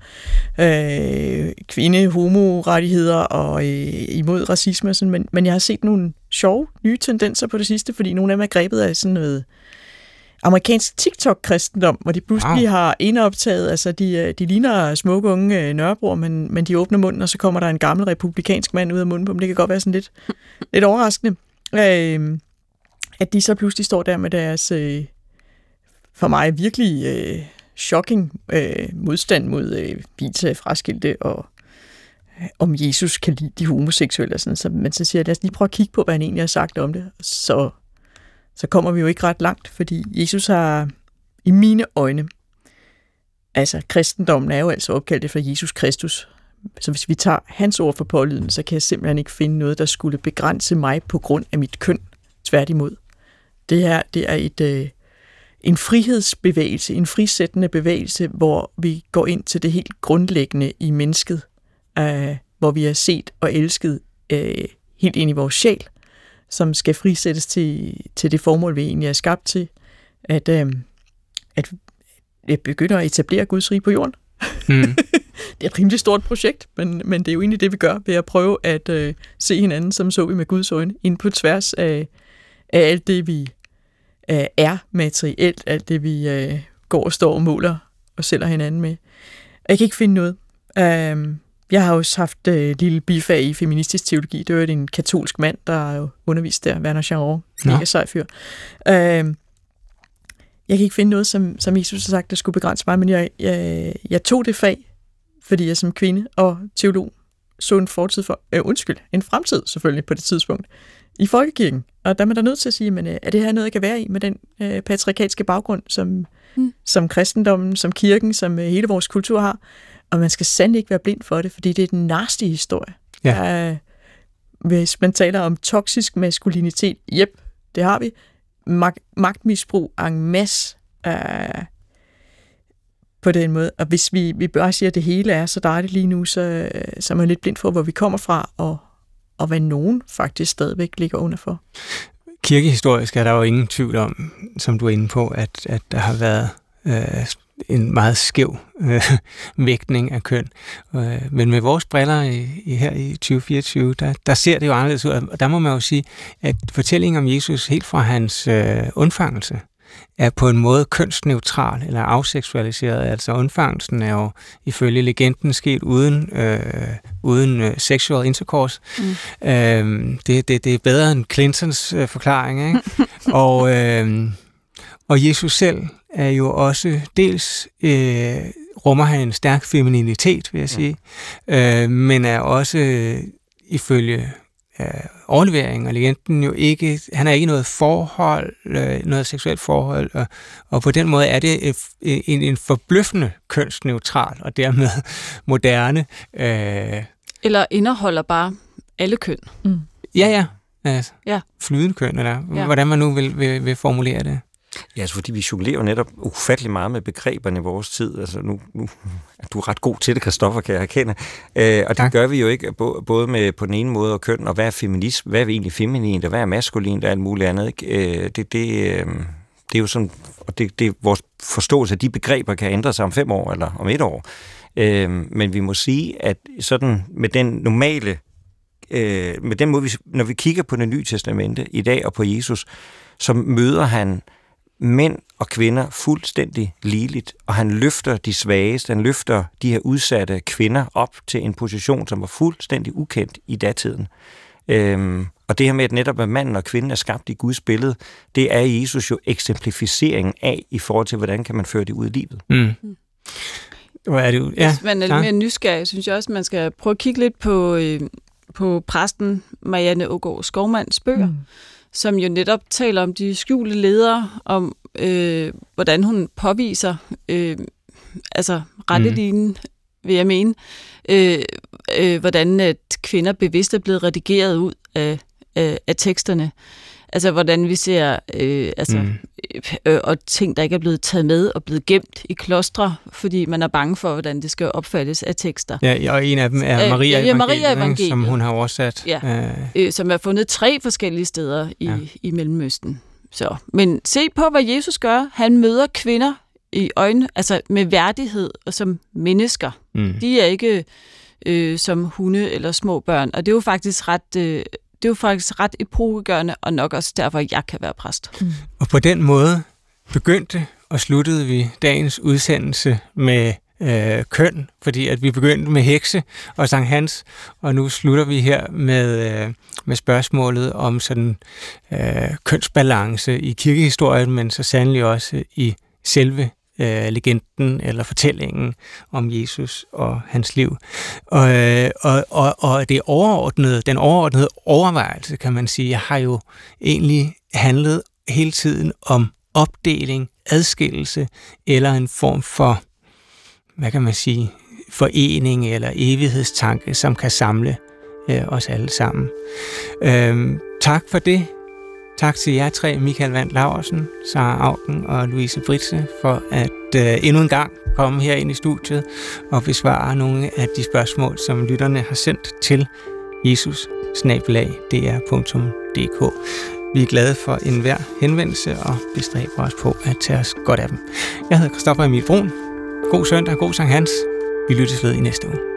øh, kvinde-homo-rettigheder og øh, imod racisme og sådan, men, men jeg har set nogle sjove nye tendenser på det sidste, fordi nogle af dem er grebet af sådan noget amerikansk TikTok-kristendom, hvor de pludselig wow. har indoptaget, altså de, de ligner smukke unge nørrebroer, men, men de åbner munden, og så kommer der en gammel republikansk mand ud af munden på dem. Det kan godt være sådan lidt, lidt overraskende, øh, at de så pludselig står der med deres, øh, for mig virkelig øh, shocking øh, modstand mod øh, vielse fraskilte, og øh, om Jesus kan lide de homoseksuelle. Sådan. Så, men så siger jeg, lad os lige prøve at kigge på, hvad han egentlig har sagt om det. Så så kommer vi jo ikke ret langt, fordi Jesus har i mine øjne, altså kristendommen er jo altså opkaldt efter Jesus Kristus, så hvis vi tager hans ord for pålyden, så kan jeg simpelthen ikke finde noget, der skulle begrænse mig på grund af mit køn. Tværtimod. Det her, det er et, øh, en frihedsbevægelse, en frisættende bevægelse, hvor vi går ind til det helt grundlæggende i mennesket, øh, hvor vi er set og elsket øh, helt ind i vores sjæl, som skal frisættes til, til det formål, vi egentlig er skabt til, at, øh, at jeg begynder at etablere Guds rige på jorden. Mm. Det er et rimelig stort projekt, men, men det er jo egentlig det, vi gør ved at prøve at øh, se hinanden, som så vi med Guds øjne, ind på tværs af, af alt det, vi øh, er materielt, alt det, vi øh, går og står og måler og sælger hinanden med. Jeg kan ikke finde noget. Øh, Jeg har også haft et øh, lille bifag i feministisk teologi. Det var en katolsk mand, der har jo undervist der, Werner Charon. Mega sej fyr. Øh, jeg kan ikke finde noget, som, som Jesus har sagt, der skulle begrænse mig, men jeg, jeg, jeg tog det fag, fordi jeg som kvinde og teolog så en fortid for, øh, undskyld, en fremtid selvfølgelig på det tidspunkt, i folkekirken. Og der er man da nødt til at sige, men, øh, er det her noget, jeg kan være i med den øh, patriarkalske baggrund, som, mm. som kristendommen, som kirken, som øh, hele vores kultur har? Og man skal sandelig ikke være blind for det, fordi det er den nasty historie. Ja. Uh, hvis man taler om toksisk maskulinitet, jep, det har vi. Mag- magtmisbrug en masse uh, på den måde. Og hvis vi, vi bare siger, at det hele er så dejligt lige nu, så, så er man lidt blind for, hvor vi kommer fra, og, og hvad nogen faktisk stadigvæk ligger under for. Kirkehistorisk er der jo ingen tvivl om, som du er inde på, at, at der har været øh, en meget skæv øh, vægtning af køn. Øh, men med vores briller i, i her i tyve fireogtyve, der, der ser det jo anderledes ud. Og der må man jo sige, at fortællingen om Jesus helt fra hans øh, undfangelse er på en måde kønsneutral eller afseksualiseret. Altså undfangelsen er jo ifølge legenden sket uden, øh, uden øh, sexual intercourse. Mm. Øh, det, det, det er bedre end Clintons øh, forklaring, ikke? og, øh, og Jesus selv er jo også dels øh, rummer han en stærk femininitet, vil jeg sige, mm. øh, men er også øh, ifølge øh, overleveringen og legenden jo ikke, han er ikke noget forhold, øh, noget seksuelt forhold, og, og på den måde er det et, en, en forbløffende kønsneutral og dermed moderne. Øh, Eller indeholder bare alle køn. Mm. Ja, ja. Altså, ja. Flydende køn, eller ja. hvordan man nu vil, vil, vil formulere det. Ja, altså fordi vi jonglerer jo netop ufattelig meget med begreberne i vores tid. Altså nu, nu du er ret god til det, Christoffer, kan jeg erkende. Øh, og det tak. gør vi jo ikke både med på den ene måde og køn, og hvad er feminisme, hvad er egentlig feminint, og hvad er maskulint, og alt muligt andet. Ikke? Øh, det, det, øh, det er jo sådan, og det, det vores forståelse af de begreber kan ændre sig om fem år eller om et år. Øh, men vi må sige, at sådan med den normale, øh, med den måde, vi, når vi kigger på Det Nye Testamente i dag og på Jesus, så møder han mænd og kvinder fuldstændig ligeligt, og han løfter de svageste, han løfter de her udsatte kvinder op til en position, som var fuldstændig ukendt i datiden. Øhm, og det her med, at netop at manden og kvinden er skabt i Guds billede, det er Jesus jo eksemplificeringen af, i forhold til, hvordan kan man føre det ud i livet. Mm. Hvor er det jo? Ja, Hvis man er lidt mere nysgerrig, synes jeg også, at man skal prøve at kigge lidt på, øh, på præsten Marianne Aagaard Skovmands bøger, mm. som jo netop taler om de skjulte ledere, om øh, hvordan hun påviser øh, altså rettelinjen, mm. vil jeg mene, øh, øh, hvordan at kvinder bevidst er blevet redigeret ud af, af, af teksterne. Altså, hvordan vi ser øh, altså, mm. øh, og ting, der ikke er blevet taget med og blevet gemt i klostre, fordi man er bange for, hvordan det skal opfattes af tekster. Ja, og en af dem er Maria øh, ja, Maria Evangeliet, Evangeliet, som hun har oversat. Ja, øh, som er fundet tre forskellige steder i, ja. i Mellemøsten. Så, men se på, hvad Jesus gør. Han møder kvinder i øjne, altså med værdighed og som mennesker. Mm. De er ikke øh, som hunde eller små børn, og det er jo faktisk ret... Øh, Det er jo faktisk ret epokegørende, og nok også derfor, at jeg kan være præst. Mm. Og på den måde begyndte og sluttede vi dagens udsendelse med øh, køn, fordi at vi begyndte med hekse og Sankt Hans, og nu slutter vi her med, øh, med spørgsmålet om sådan øh, kønsbalance i kirkehistorien, men så sandelig også i selve øh, legenden eller fortællingen om Jesus og hans liv. Og, øh, og, og, og det overordnede, den overordnede overvejelse, kan man sige, har jo egentlig handlet hele tiden om opdeling, adskillelse eller en form for, hvad kan man sige, forening eller evighedstanke, som kan samle øh, os alle sammen. Øh, tak for det. Tak til jer tre, Michael Wandt Laursen, Sara Auken og Louise Britze, for at øh, endnu en gang komme her ind i studiet og besvare nogle af de spørgsmål, som lytterne har sendt til jesus bindestreg d r punktum d k. Vi er glade for enhver henvendelse og bestræber os på at tage os godt af dem. Jeg hedder Christoffer Emil Bruun. God søndag, god Sankt Hans. Vi lyttes ved i næste uge.